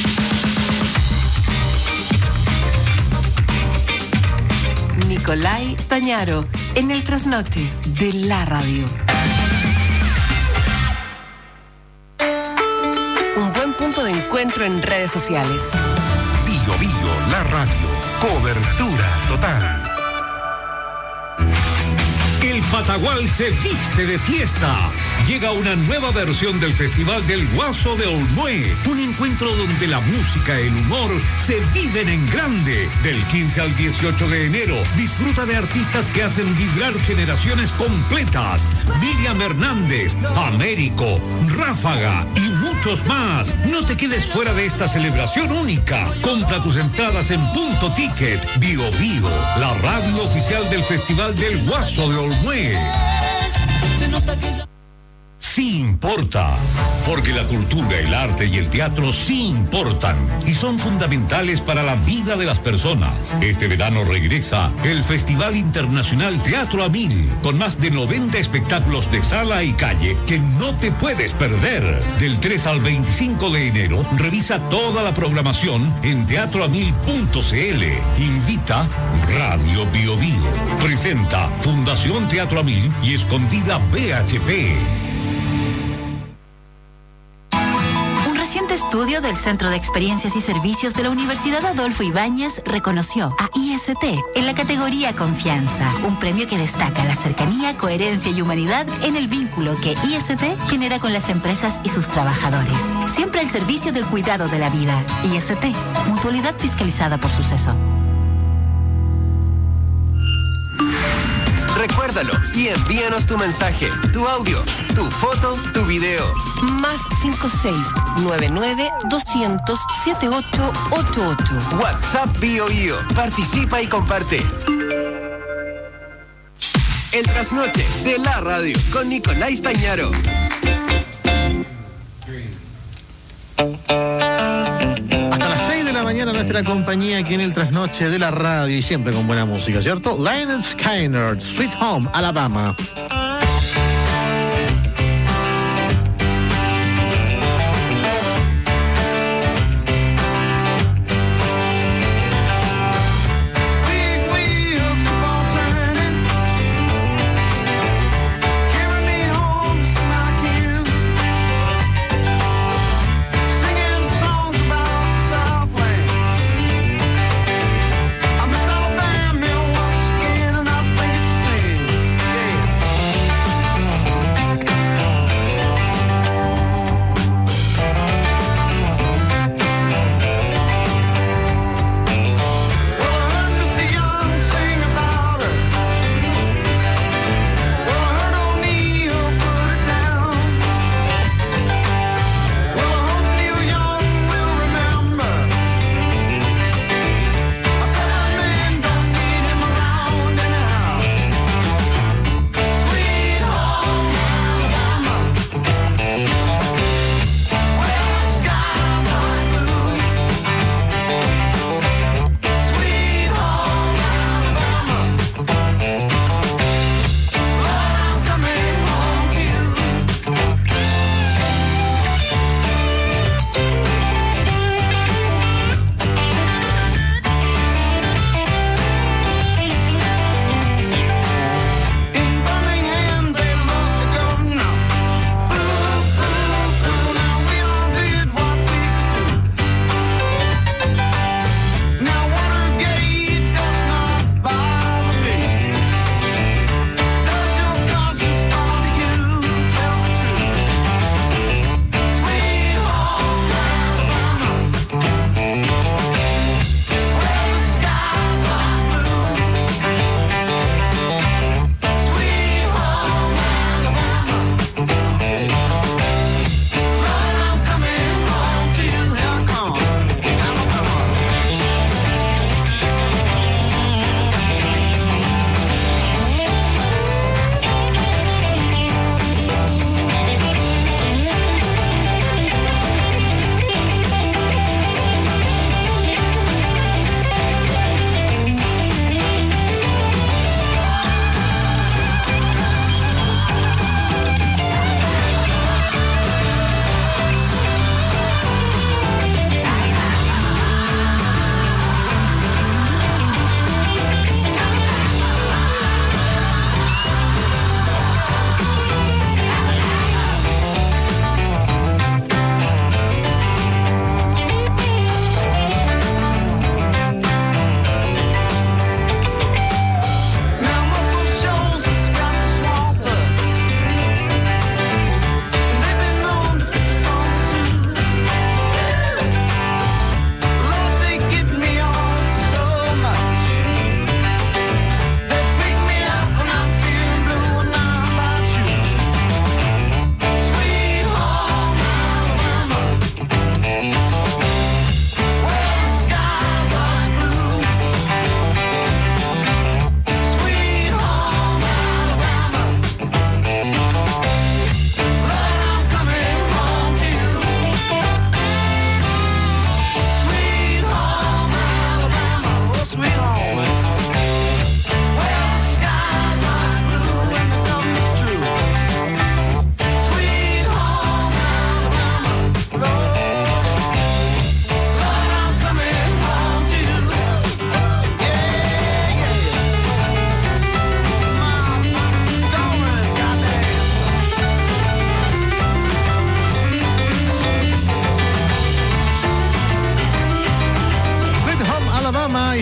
Nicolai Stañaro, en el trasnoche de la radio. Un buen punto de encuentro en redes sociales. Bio Bio, la radio. Cobertura total. El Patagual se viste de fiesta. Llega una nueva versión del Festival del Guaso de Olmué. Un encuentro donde la música y el humor se viven en grande. Del quince al dieciocho de enero, disfruta de artistas que hacen vibrar generaciones completas. Miriam Hernández, Américo, Ráfaga y muchos más. No te quedes fuera de esta celebración única. Compra tus entradas en Punto Ticket. Bio Bio, la radio oficial del Festival del Guaso de Olmué. Se nota que ya... Sí importa, porque la cultura, el arte y el teatro sí importan y son fundamentales para la vida de las personas. Este verano regresa el Festival Internacional Teatro a Mil, con más de noventa espectáculos de sala y calle que no te puedes perder. Del tres al veinticinco de enero, revisa toda la programación en teatro a mil punto c l. Invita Radio Bio Bio. Presenta Fundación Teatro a Mil y Escondida B H P. Un reciente estudio del Centro de Experiencias y Servicios de la Universidad Adolfo Ibáñez reconoció a I S T en la categoría Confianza, un premio que destaca la cercanía, coherencia y humanidad en el vínculo que I S T genera con las empresas y sus trabajadores. Siempre al servicio del cuidado de la vida. I S T, mutualidad fiscalizada por Suceso. Recuérdalo y envíanos tu mensaje, tu audio, tu foto, tu video. Más cinco seis nueve nueve dos cero cero siete ocho ocho ocho. WhatsApp Bio Bio. Participa y comparte. El trasnoche de la radio con Nicolai Stañaro. Hasta las seis de la mañana nuestra compañía aquí en el trasnoche de la radio y siempre con buena música, ¿cierto? Lynyrd Skynyrd, Sweet Home, Alabama.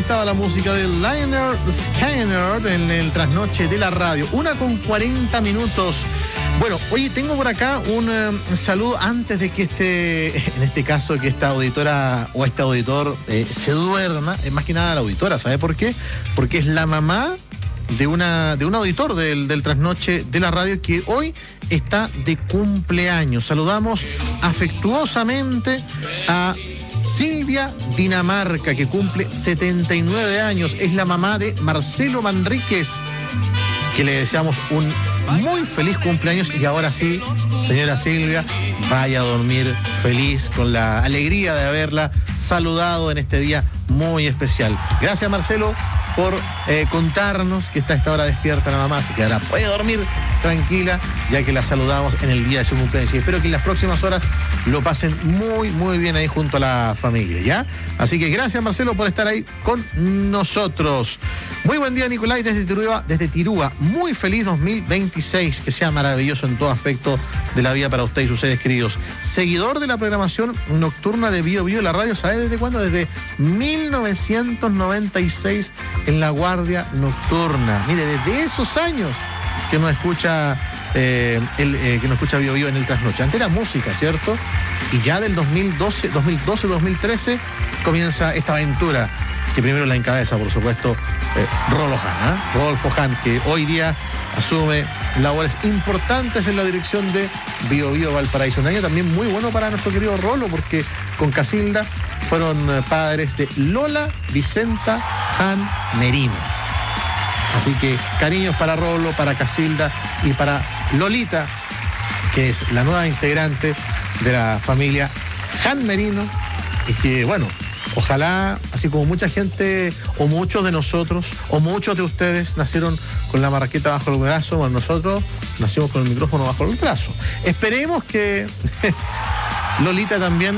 estaba la música de Liner Scanner en el trasnoche de la radio. Una con cuarenta minutos. Bueno, oye, tengo por acá un uh, saludo antes de que este, en este caso, que esta auditora o este auditor eh, se duerma. Es más que nada la auditora, ¿sabe por qué? Porque es la mamá de una de un auditor del, del trasnoche de la radio que hoy está de cumpleaños. Saludamos afectuosamente a Silvia Dinamarca, que cumple setenta y nueve años. Es la mamá de Marcelo Manríquez, que le deseamos un muy feliz cumpleaños. Y ahora sí, señora Silvia, vaya a dormir feliz, con la alegría de haberla saludado en este día muy especial. Gracias, Marcelo, por eh, contarnos que está a esta hora despierta la mamá, así que ahora puede dormir tranquila, ya que la saludamos en el día de su cumpleaños. Y espero que en las próximas horas lo pasen muy, muy bien ahí junto a la familia, ¿ya? Así que gracias, Marcelo, por estar ahí con nosotros. Muy buen día, Nicolai, desde Tirúa, desde Tirúa. Muy feliz dos mil veintiséis, que sea maravilloso en todo aspecto de la vida para usted y sus seres queridos. Seguidor de la programación nocturna de Bio Bio, la radio, ¿sabe desde cuándo? Desde mil novecientos noventa y seis en la Guardia Nocturna. Mire, desde esos años que nos escucha eh, el, eh, que nos escucha Bio Bio en el trasnoche. Antes era música, ¿cierto? Y ya del dos mil doce, dos mil doce, dos mil trece comienza esta aventura, que primero la encabeza, por supuesto, eh, Rolo Hahn, ¿eh? Rodolfo Hahn, que hoy día asume labores importantes en la dirección de Bio Bio Valparaíso. Un año también muy bueno para nuestro querido Rolo, porque con Casilda fueron eh, padres de Lola Vicenta Hahn Merino. Así que cariños para Rolo, para Casilda y para Lolita, que es la nueva integrante de la familia Hahn Merino, y que, bueno, ojalá, así como mucha gente, o muchos de nosotros, o muchos de ustedes nacieron con la marraqueta bajo el brazo, bueno, nosotros nacimos con el micrófono bajo el brazo. Esperemos que Lolita también,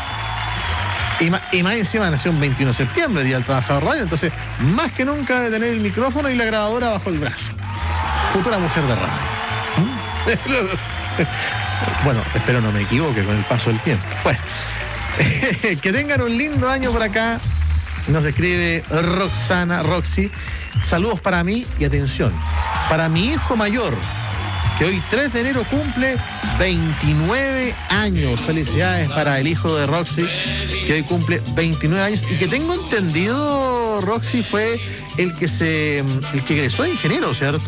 y más, y más encima nació el veintiuno de septiembre, Día del Trabajador Radio, entonces más que nunca debe tener el micrófono y la grabadora bajo el brazo. Futura mujer de radio. Bueno, espero no me equivoque con el paso del tiempo. Bueno. Que tengan un lindo año por acá. Nos escribe Roxana, Roxy. Saludos para mí y atención, para mi hijo mayor, que hoy tres de enero cumple veintinueve años. Felicidades para el hijo de Roxy, que hoy cumple veintinueve años y que tengo entendido, Roxy, fue el que se el que egresó de ingeniero, ¿cierto?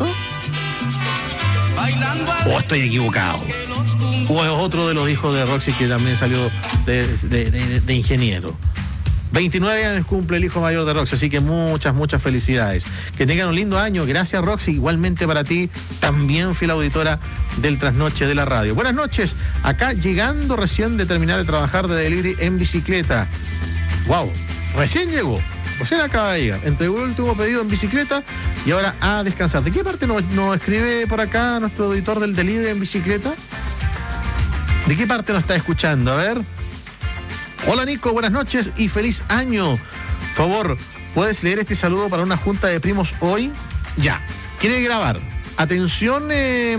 ¿O estoy equivocado? ¿O es otro de los hijos de Roxy que también salió de, de, de, de ingeniero? veintinueve años cumple el hijo mayor de Roxy, así que muchas, muchas felicidades. Que tengan un lindo año. Gracias, Roxy. Igualmente para ti, también fiel auditora del trasnoche de la radio. Buenas noches. Acá llegando recién de terminar de trabajar de delivery en bicicleta. Wow, recién llegó. Recién acaba de llegar. Entregó el último pedido en bicicleta y ahora a descansar. ¿De qué parte nos, nos escribe por acá nuestro auditor del delivery en bicicleta? ¿De qué parte nos está escuchando? A ver. Hola, Nico, buenas noches y feliz año. Por favor, ¿puedes leer este saludo para una junta de primos hoy? Ya. ¿Quiere grabar? Atención, eh,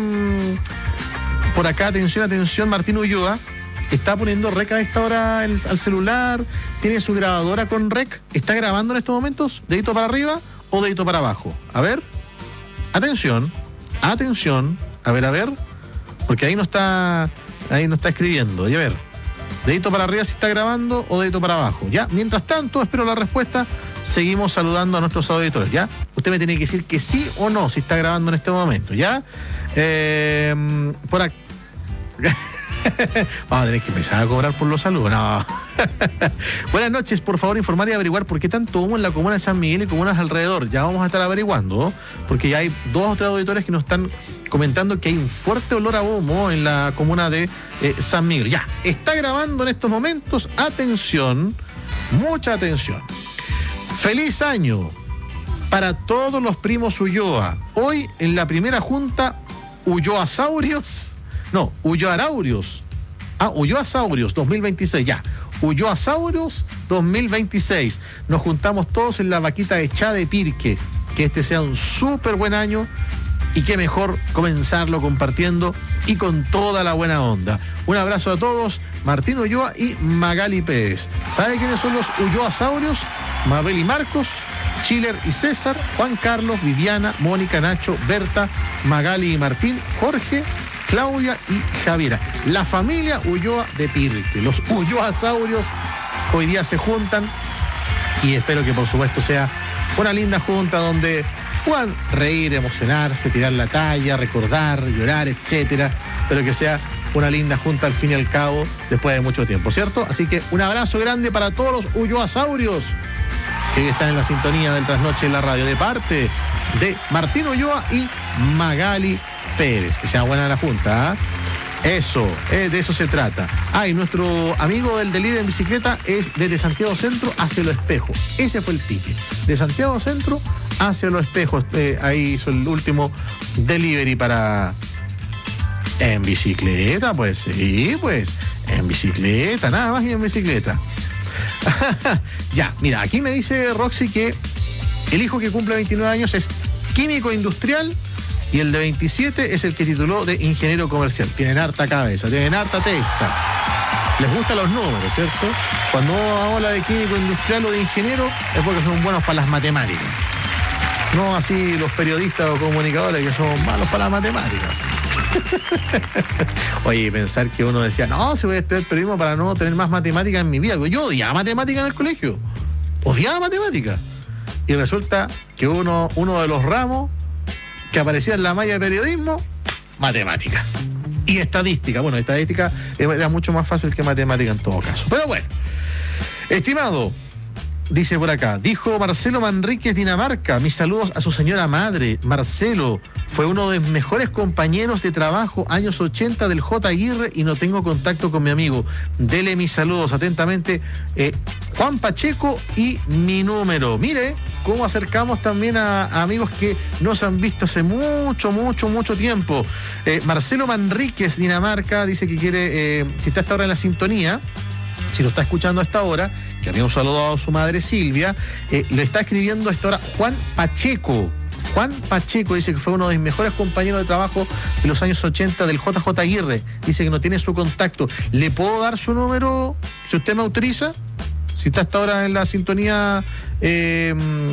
por acá, atención, atención, Martín Ulloa. Está poniendo rec a esta hora el, al celular. Tiene su grabadora con rec. ¿Está grabando en estos momentos? ¿Dedito para arriba o dedito para abajo? A ver. Atención. Atención. A ver, a ver. Porque ahí no está... Ahí no está escribiendo. Y a ver, dedito para arriba si está grabando o dedito para abajo. Ya, mientras tanto, espero la respuesta. Seguimos saludando a nuestros auditores, ¿ya? Usted me tiene que decir que sí o no si está grabando en este momento, ¿ya? Eh, por acá. Vamos a tener que empezar a cobrar por los saludos. No. Buenas noches, por favor informar y averiguar por qué tanto humo en la comuna de San Miguel y comunas alrededor. Ya vamos a estar averiguando, porque ya hay dos o tres auditores que nos están comentando que hay un fuerte olor a humo en la comuna de eh, San Miguel. Ya, está grabando en estos momentos. Atención, mucha atención. Feliz año para todos los primos Ulloa. Hoy en la primera junta Ulloasaurios. No, Ulloaraurios. Ah, Ulloasaurios dos mil veintiséis, ya. Ulloasaurios dos mil veintiséis. Nos juntamos todos en la vaquita de Chá de Pirque. Que este sea un súper buen año y qué mejor comenzarlo compartiendo y con toda la buena onda. Un abrazo a todos, Martín Ulloa y Magali Pérez. ¿Sabe quiénes son los Ulloasaurios? Mabel y Marcos, Chiller y César, Juan Carlos, Viviana, Mónica, Nacho, Berta, Magali y Martín, Jorge, Claudia y Javiera. La familia Ulloa de Pirque. Los Ulloasaurios hoy día se juntan y espero que por supuesto sea una linda junta donde puedan reír, emocionarse, tirar la talla, recordar, llorar, etcétera, pero que sea una linda junta al fin y al cabo después de mucho tiempo, ¿cierto? Así que un abrazo grande para todos los Ulloasaurios que están en la sintonía del Trasnoche en la radio, de parte de Martín Ulloa y Magali Pérez. Que sea buena la junta, ¿eh? Eso, eh, de eso se trata. Ah, y nuestro amigo del delivery en bicicleta es desde Santiago Centro hacia Los Espejos. Ese fue el pique. De Santiago Centro hacia Los Espejos. Eh, ahí hizo el último delivery para... En bicicleta, pues sí, pues. En bicicleta, nada más y en bicicleta. Ya, mira, aquí me dice Roxy que el hijo que cumple veintinueve años es químico industrial y el de veintisiete es el que tituló de ingeniero comercial. Tienen harta cabeza, tienen harta testa. Les gustan los números, ¿cierto? Cuando habla de químico industrial o de ingeniero es porque son buenos para las matemáticas. No así los periodistas o comunicadores que son malos para las matemáticas. Oye, pensar que uno decía, no, se voy a estudiar periodismo para no tener más matemáticas en mi vida. Yo odiaba matemáticas en el colegio. Odiaba matemáticas. Y resulta que uno, uno de los ramos que aparecía en la malla de periodismo, matemática. Y estadística. Bueno, estadística era mucho más fácil que matemática en todo caso. Pero bueno, estimado, dice por acá, dijo Marcelo Manríquez, Dinamarca, mis saludos a su señora madre. Marcelo fue uno de mis mejores compañeros de trabajo, años ochenta del J. Aguirre, y no tengo contacto con mi amigo. Dele mis saludos atentamente, eh, Juan Pacheco, y mi número. Mire cómo acercamos también a, a amigos que no se han visto hace mucho, mucho, mucho tiempo. Eh, Marcelo Manríquez, Dinamarca, dice que quiere, eh, si está hasta ahora en la sintonía, si lo está escuchando a esta hora, que había un saludo a su madre Silvia, eh, le está escribiendo a esta hora Juan Pacheco. Juan Pacheco dice que fue uno de mis mejores compañeros de trabajo de los años ochenta del J J. Aguirre. Dice que no tiene su contacto. ¿Le puedo dar su número si usted me autoriza? Si está hasta ahora en la sintonía eh,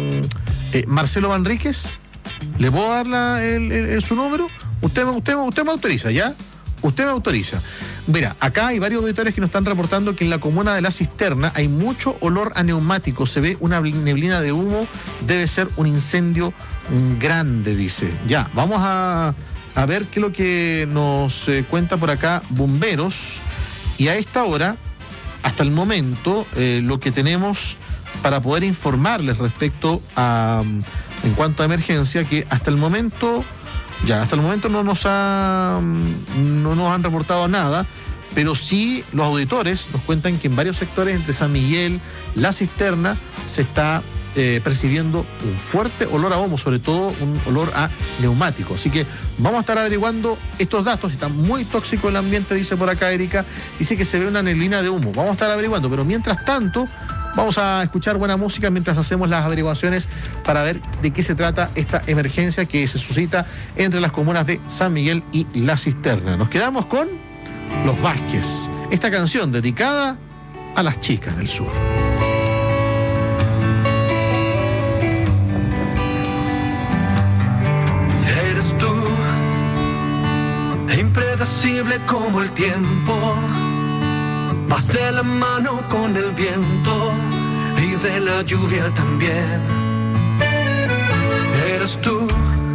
eh, Marcelo Manríquez, ¿le puedo dar la, el, el, el, su número? Usted, usted, usted me autoriza, ¿ya? Usted me autoriza. Mira, acá hay varios auditores que nos están reportando que en la comuna de La Cisterna hay mucho olor a neumáticos. Se ve una neblina de humo. Debe ser un incendio grande, dice. Ya, vamos a, a ver qué es lo que nos eh, cuenta por acá Bomberos. Y a esta hora, hasta el momento, eh, lo que tenemos para poder informarles respecto a, en cuanto a emergencia, que hasta el momento... Ya, hasta el momento no nos ha, no nos han reportado nada, pero sí los auditores nos cuentan que en varios sectores entre San Miguel, La Cisterna, se está eh, percibiendo un fuerte olor a humo, sobre todo un olor a neumático. Así que vamos a estar averiguando estos datos. Está muy tóxico el ambiente, dice por acá Erika. Dice que se ve una neblina de humo. Vamos a estar averiguando, pero mientras tanto... Vamos a escuchar buena música mientras hacemos las averiguaciones para ver de qué se trata esta emergencia que se suscita entre las comunas de San Miguel y La Cisterna. Nos quedamos con Los Vázquez, esta canción dedicada a las chicas del sur. Eres tú, impredecible como el tiempo. Vas de la mano con el viento y de la lluvia también. Eres tú,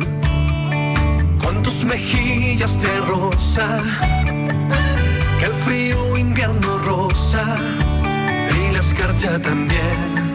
con tus mejillas de rosa, que el frío invierno rosa y la escarcha también.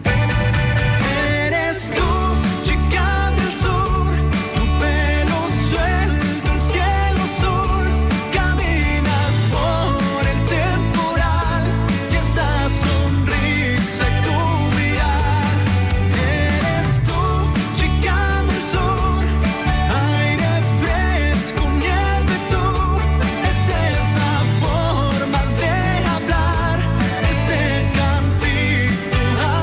Eres tú, chica del sur, tu pelo suelto, el cielo azul, caminas por el temporal y esa sonrisa y tu mirar. Eres tú, chica del sur, aire fresco, nieve tú, es esa forma de hablar, ese cantito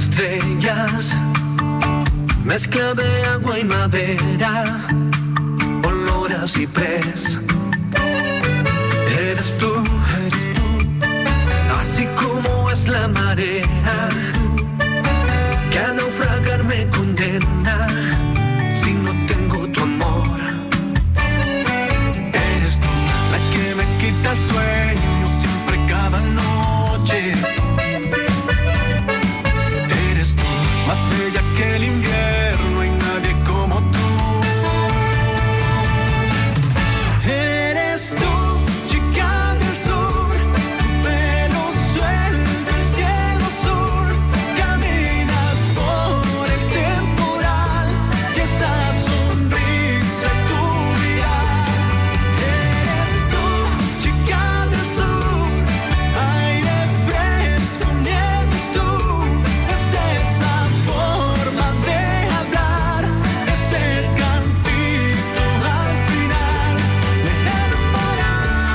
estrellas, mezcla de agua y madera, olor a ciprés. Eres tú, eres tú, así como es la marea, que a naufragar me condena, si no tengo tu amor. Eres tú, la que me quita el sueño siempre cada noche. Eres tú, más bella que el invierno y nadie como tú. Eres tú, chica del sur, tu pelo suelto, el cielo azul, caminas por el temporal y esa sonrisa tu mirar. Eres tú, chica del sur, aire fresco, nieve y tú, es esa forma de hablar, es el cantito al final de enamorar.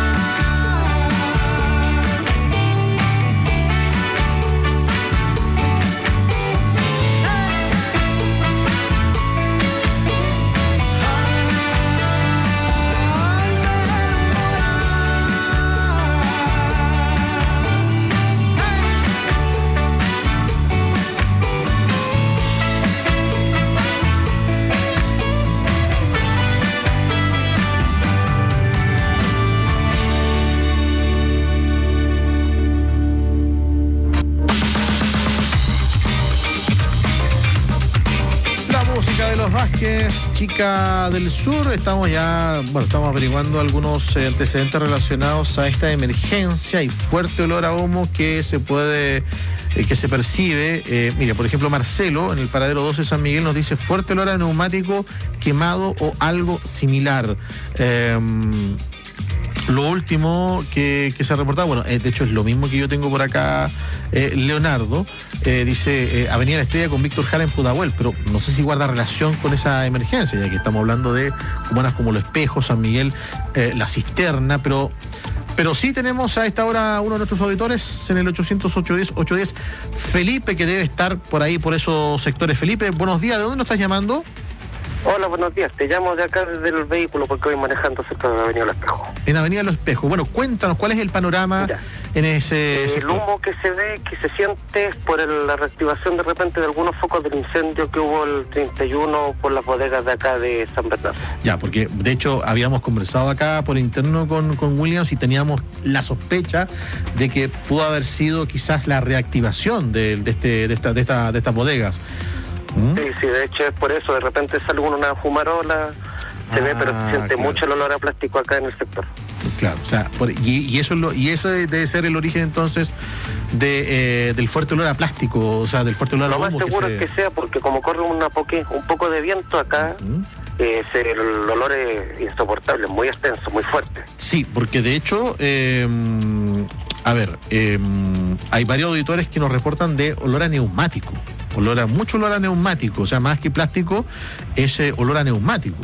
La música de los Vázquez, chica del sur. Estamos ya, bueno, estamos averiguando algunos eh, antecedentes relacionados a esta emergencia y fuerte olor a humo que se puede, eh, que se percibe. Eh, mire, por ejemplo, Marcelo, en el paradero doce de San Miguel, nos dice fuerte olor a neumático quemado o algo similar. Eh, Lo último que, que se ha reportado, bueno, eh, de hecho es lo mismo que yo tengo por acá, eh, Leonardo, eh, dice eh, Avenida La Estrella con Víctor Jara en Pudahuel, pero no sé si guarda relación con esa emergencia, ya que estamos hablando de comunas como Los Espejos, San Miguel, eh, La Cisterna, pero... Pero sí tenemos a esta hora uno de nuestros auditores en el ochocientos ocho diez ocho diez, Felipe, que debe estar por ahí, por esos sectores. Felipe, buenos días, ¿de dónde nos estás llamando? Hola, buenos días. Te llamo de acá desde el vehículo porque voy manejando cerca de la Avenida Los Espejos. En Avenida Los Espejos. Bueno, cuéntanos, ¿cuál es el panorama Mira, en ese el sector? humo que se ve, que se siente es por el- la reactivación de repente de algunos focos del incendio que hubo el treinta y uno por las bodegas de acá de San Bernardo. Ya, porque de hecho habíamos conversado acá por interno con, con Williams y teníamos la sospecha de que pudo haber sido quizás la reactivación de, de, este, de, esta, de, esta, de estas bodegas. ¿Mm? Sí, sí, de hecho es por eso. De repente sale uno una fumarola, se ve, pero se siente claro. mucho el olor a plástico acá en el sector. Claro, o sea, por- y, y eso es lo, y eso debe ser el origen entonces de, eh, del fuerte olor a plástico, o sea, del fuerte olor a Lo más humo seguro que se... es que sea porque como corre una poque, un poco de viento acá, eh, se- el olor es insoportable, muy extenso, muy fuerte. Sí, porque de hecho, eh, a ver, eh, hay varios auditores que nos reportan de olor a neumático, olor a, mucho olor a neumático, o sea, más que plástico, ese olor a neumático.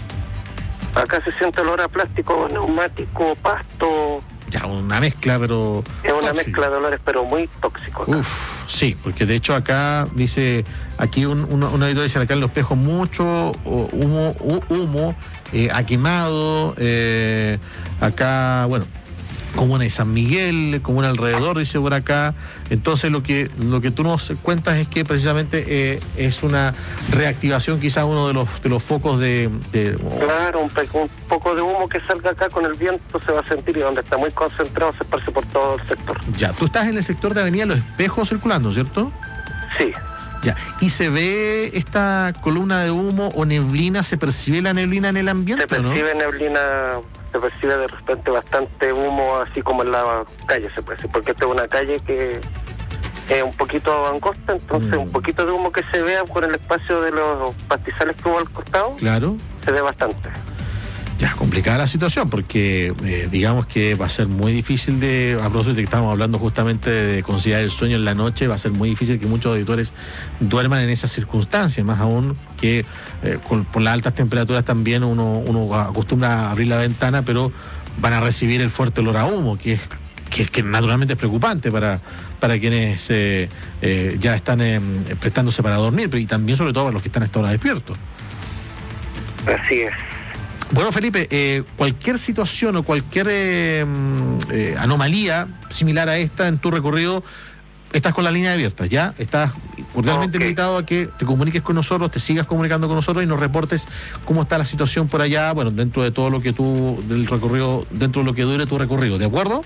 Acá se siente olor a plástico, neumático, pasto. Ya, una mezcla, pero... Es una tóxico. mezcla de olores, pero muy tóxico. Acá. Uf, sí, porque de hecho acá dice, aquí un, un, un auditor dice acá en Los Espejos mucho o, humo, hu- humo eh, ha quemado, eh, acá, bueno, comuna de San Miguel, comuna alrededor, dice por acá. Entonces lo que lo que tú nos cuentas es que precisamente eh, es una reactivación, quizás uno de los de los focos de... de Claro, un, pe- un poco de humo que salga acá con el viento se va a sentir y donde está muy concentrado se esparce por todo el sector. Ya, tú estás en el sector de Avenida Los Espejos circulando, ¿cierto? Sí. Ya, ¿y se ve esta columna de humo o neblina? ¿Se percibe la neblina en el ambiente? Se ¿o no? percibe neblina, se percibe de repente bastante humo, así como en la calle, se puede decir, porque esta es una calle que es un poquito angosta, entonces Mm. un poquito de humo que se vea con el espacio de los pastizales que hubo al costado, Claro. se ve bastante. Ya, complicada la situación porque eh, digamos que va a ser muy difícil de, a propósito de que estamos hablando justamente de conciliar el sueño en la noche, va a ser muy difícil que muchos auditores duerman en esas circunstancias, más aún que eh, con, por las altas temperaturas también uno, uno acostumbra a abrir la ventana, pero van a recibir el fuerte olor a humo, que es que, que naturalmente es preocupante para, para quienes eh, eh, ya están eh, prestándose para dormir, pero y también sobre todo para los que están a esta hora despiertos. Así es. Bueno, Felipe, eh, cualquier situación o cualquier eh, eh, anomalía similar a esta en tu recorrido, estás con la línea abierta, ¿ya? Estás cordialmente okay. invitado a que te comuniques con nosotros, te sigas comunicando con nosotros y nos reportes cómo está la situación por allá, bueno, dentro de todo lo que tú, del recorrido, dentro de lo que dure tu recorrido, ¿de acuerdo?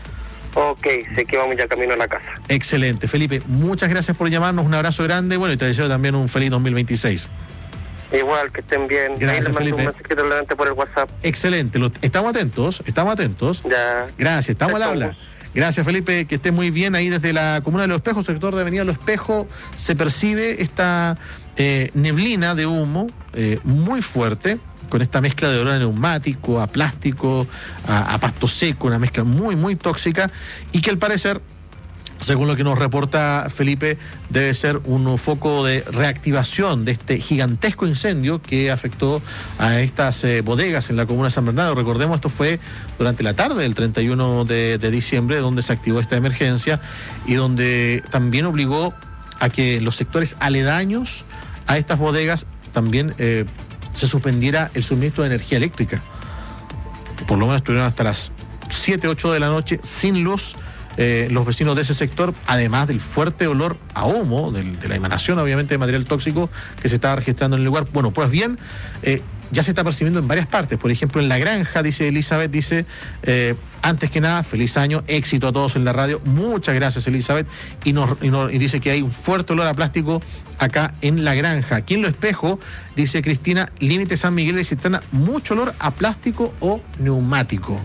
Ok, sé que vamos ya camino a la casa. Excelente, Felipe, muchas gracias por llamarnos, un abrazo grande, bueno, y te deseo también un feliz dos mil veintiséis. Igual, que estén bien. Gracias, ahí les mando Felipe. un mensajito adelante por el WhatsApp. Excelente, lo, estamos atentos, estamos atentos. Ya. Gracias, estamos al Estamos. habla. Gracias, Felipe, que esté muy bien ahí desde la comuna de Los Espejos, sector de Avenida Los Espejos, se percibe esta eh, neblina de humo eh, muy fuerte, con esta mezcla de olor a neumático, a plástico, a, a pasto seco, una mezcla muy, muy tóxica, y que al parecer, según lo que nos reporta Felipe, debe ser un foco de reactivación de este gigantesco incendio que afectó a estas eh, bodegas en la comuna de San Bernardo. Recordemos, esto fue durante la tarde del treinta y uno de, de diciembre, donde se activó esta emergencia y donde también obligó a que los sectores aledaños a estas bodegas también eh, se suspendiera el suministro de energía eléctrica. Por lo menos estuvieron hasta las siete, ocho de la noche sin luz. Eh, los vecinos de ese sector, además del fuerte olor a humo, del, de la emanación obviamente de material tóxico que se estaba registrando en el lugar. Bueno, pues bien, eh, ya se está percibiendo en varias partes. Por ejemplo, en La Granja, dice Elizabeth, dice, eh, antes que nada, feliz año, éxito a todos en la radio. Muchas gracias, Elizabeth. Y, nos, y, nos, y dice que hay un fuerte olor a plástico acá en La Granja. Aquí en Lo Espejo, dice Cristina, límite San Miguel de Cisterna, mucho olor a plástico o neumático.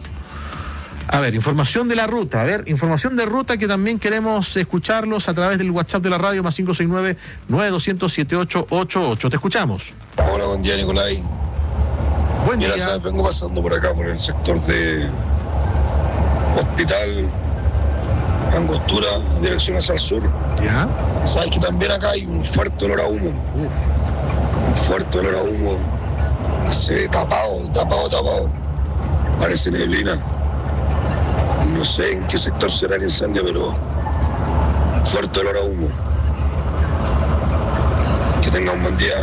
A ver, información de la ruta, a ver, información de ruta que también queremos escucharlos a través del WhatsApp de la radio, más cinco seis nueve, nueve dos cero cero, siete ocho ocho ocho. Te escuchamos. Hola, buen día, Nicolai. Buen Mira, día. sabes, vengo pasando por acá, por el sector de Hospital, Angostura, dirección hacia el sur. ¿Ya? Sabes que también acá hay un fuerte olor a humo. Uf. Un fuerte olor a humo. Se ve tapado, tapado, tapado. Parece neblina. No sé en qué sector será el incendio, pero fuerte olor a humo. Que tenga un buen día.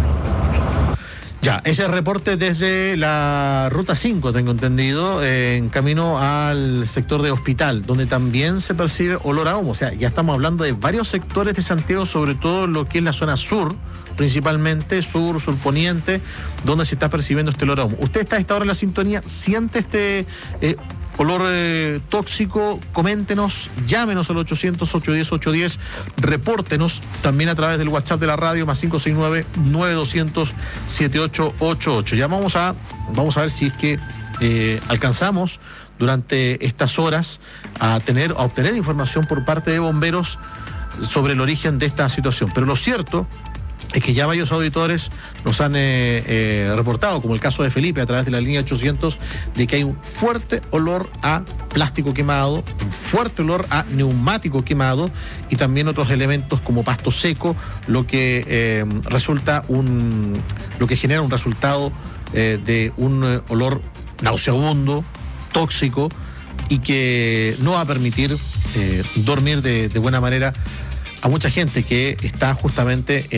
Ya, ese reporte desde la ruta cinco, tengo entendido, eh, en camino al sector de Hospital, donde también se percibe olor a humo. O sea, ya estamos hablando de varios sectores de Santiago, sobre todo lo que es la zona sur, principalmente sur, surponiente, donde se está percibiendo este olor a humo. Usted está a esta hora en la sintonía, siente este eh, olor eh, tóxico, coméntenos, llámenos al ochocientos, ochocientos diez, ochocientos diez, repórtenos también a través del WhatsApp de la radio, más cinco seis nueve, nueve dos cero cero, siete ocho ocho ocho. Ya vamos a, vamos a ver si es que eh, alcanzamos durante estas horas a tener, a obtener información por parte de bomberos sobre el origen de esta situación. Pero lo cierto es que ya varios auditores nos han eh, eh, reportado, como el caso de Felipe a través de la línea ochocientos, de que hay un fuerte olor a plástico quemado, un fuerte olor a neumático quemado y también otros elementos como pasto seco, lo que eh, resulta un, lo que genera un resultado eh, de un eh, olor nauseabundo, tóxico y que no va a permitir eh, dormir de, de buena manera a mucha gente que está justamente en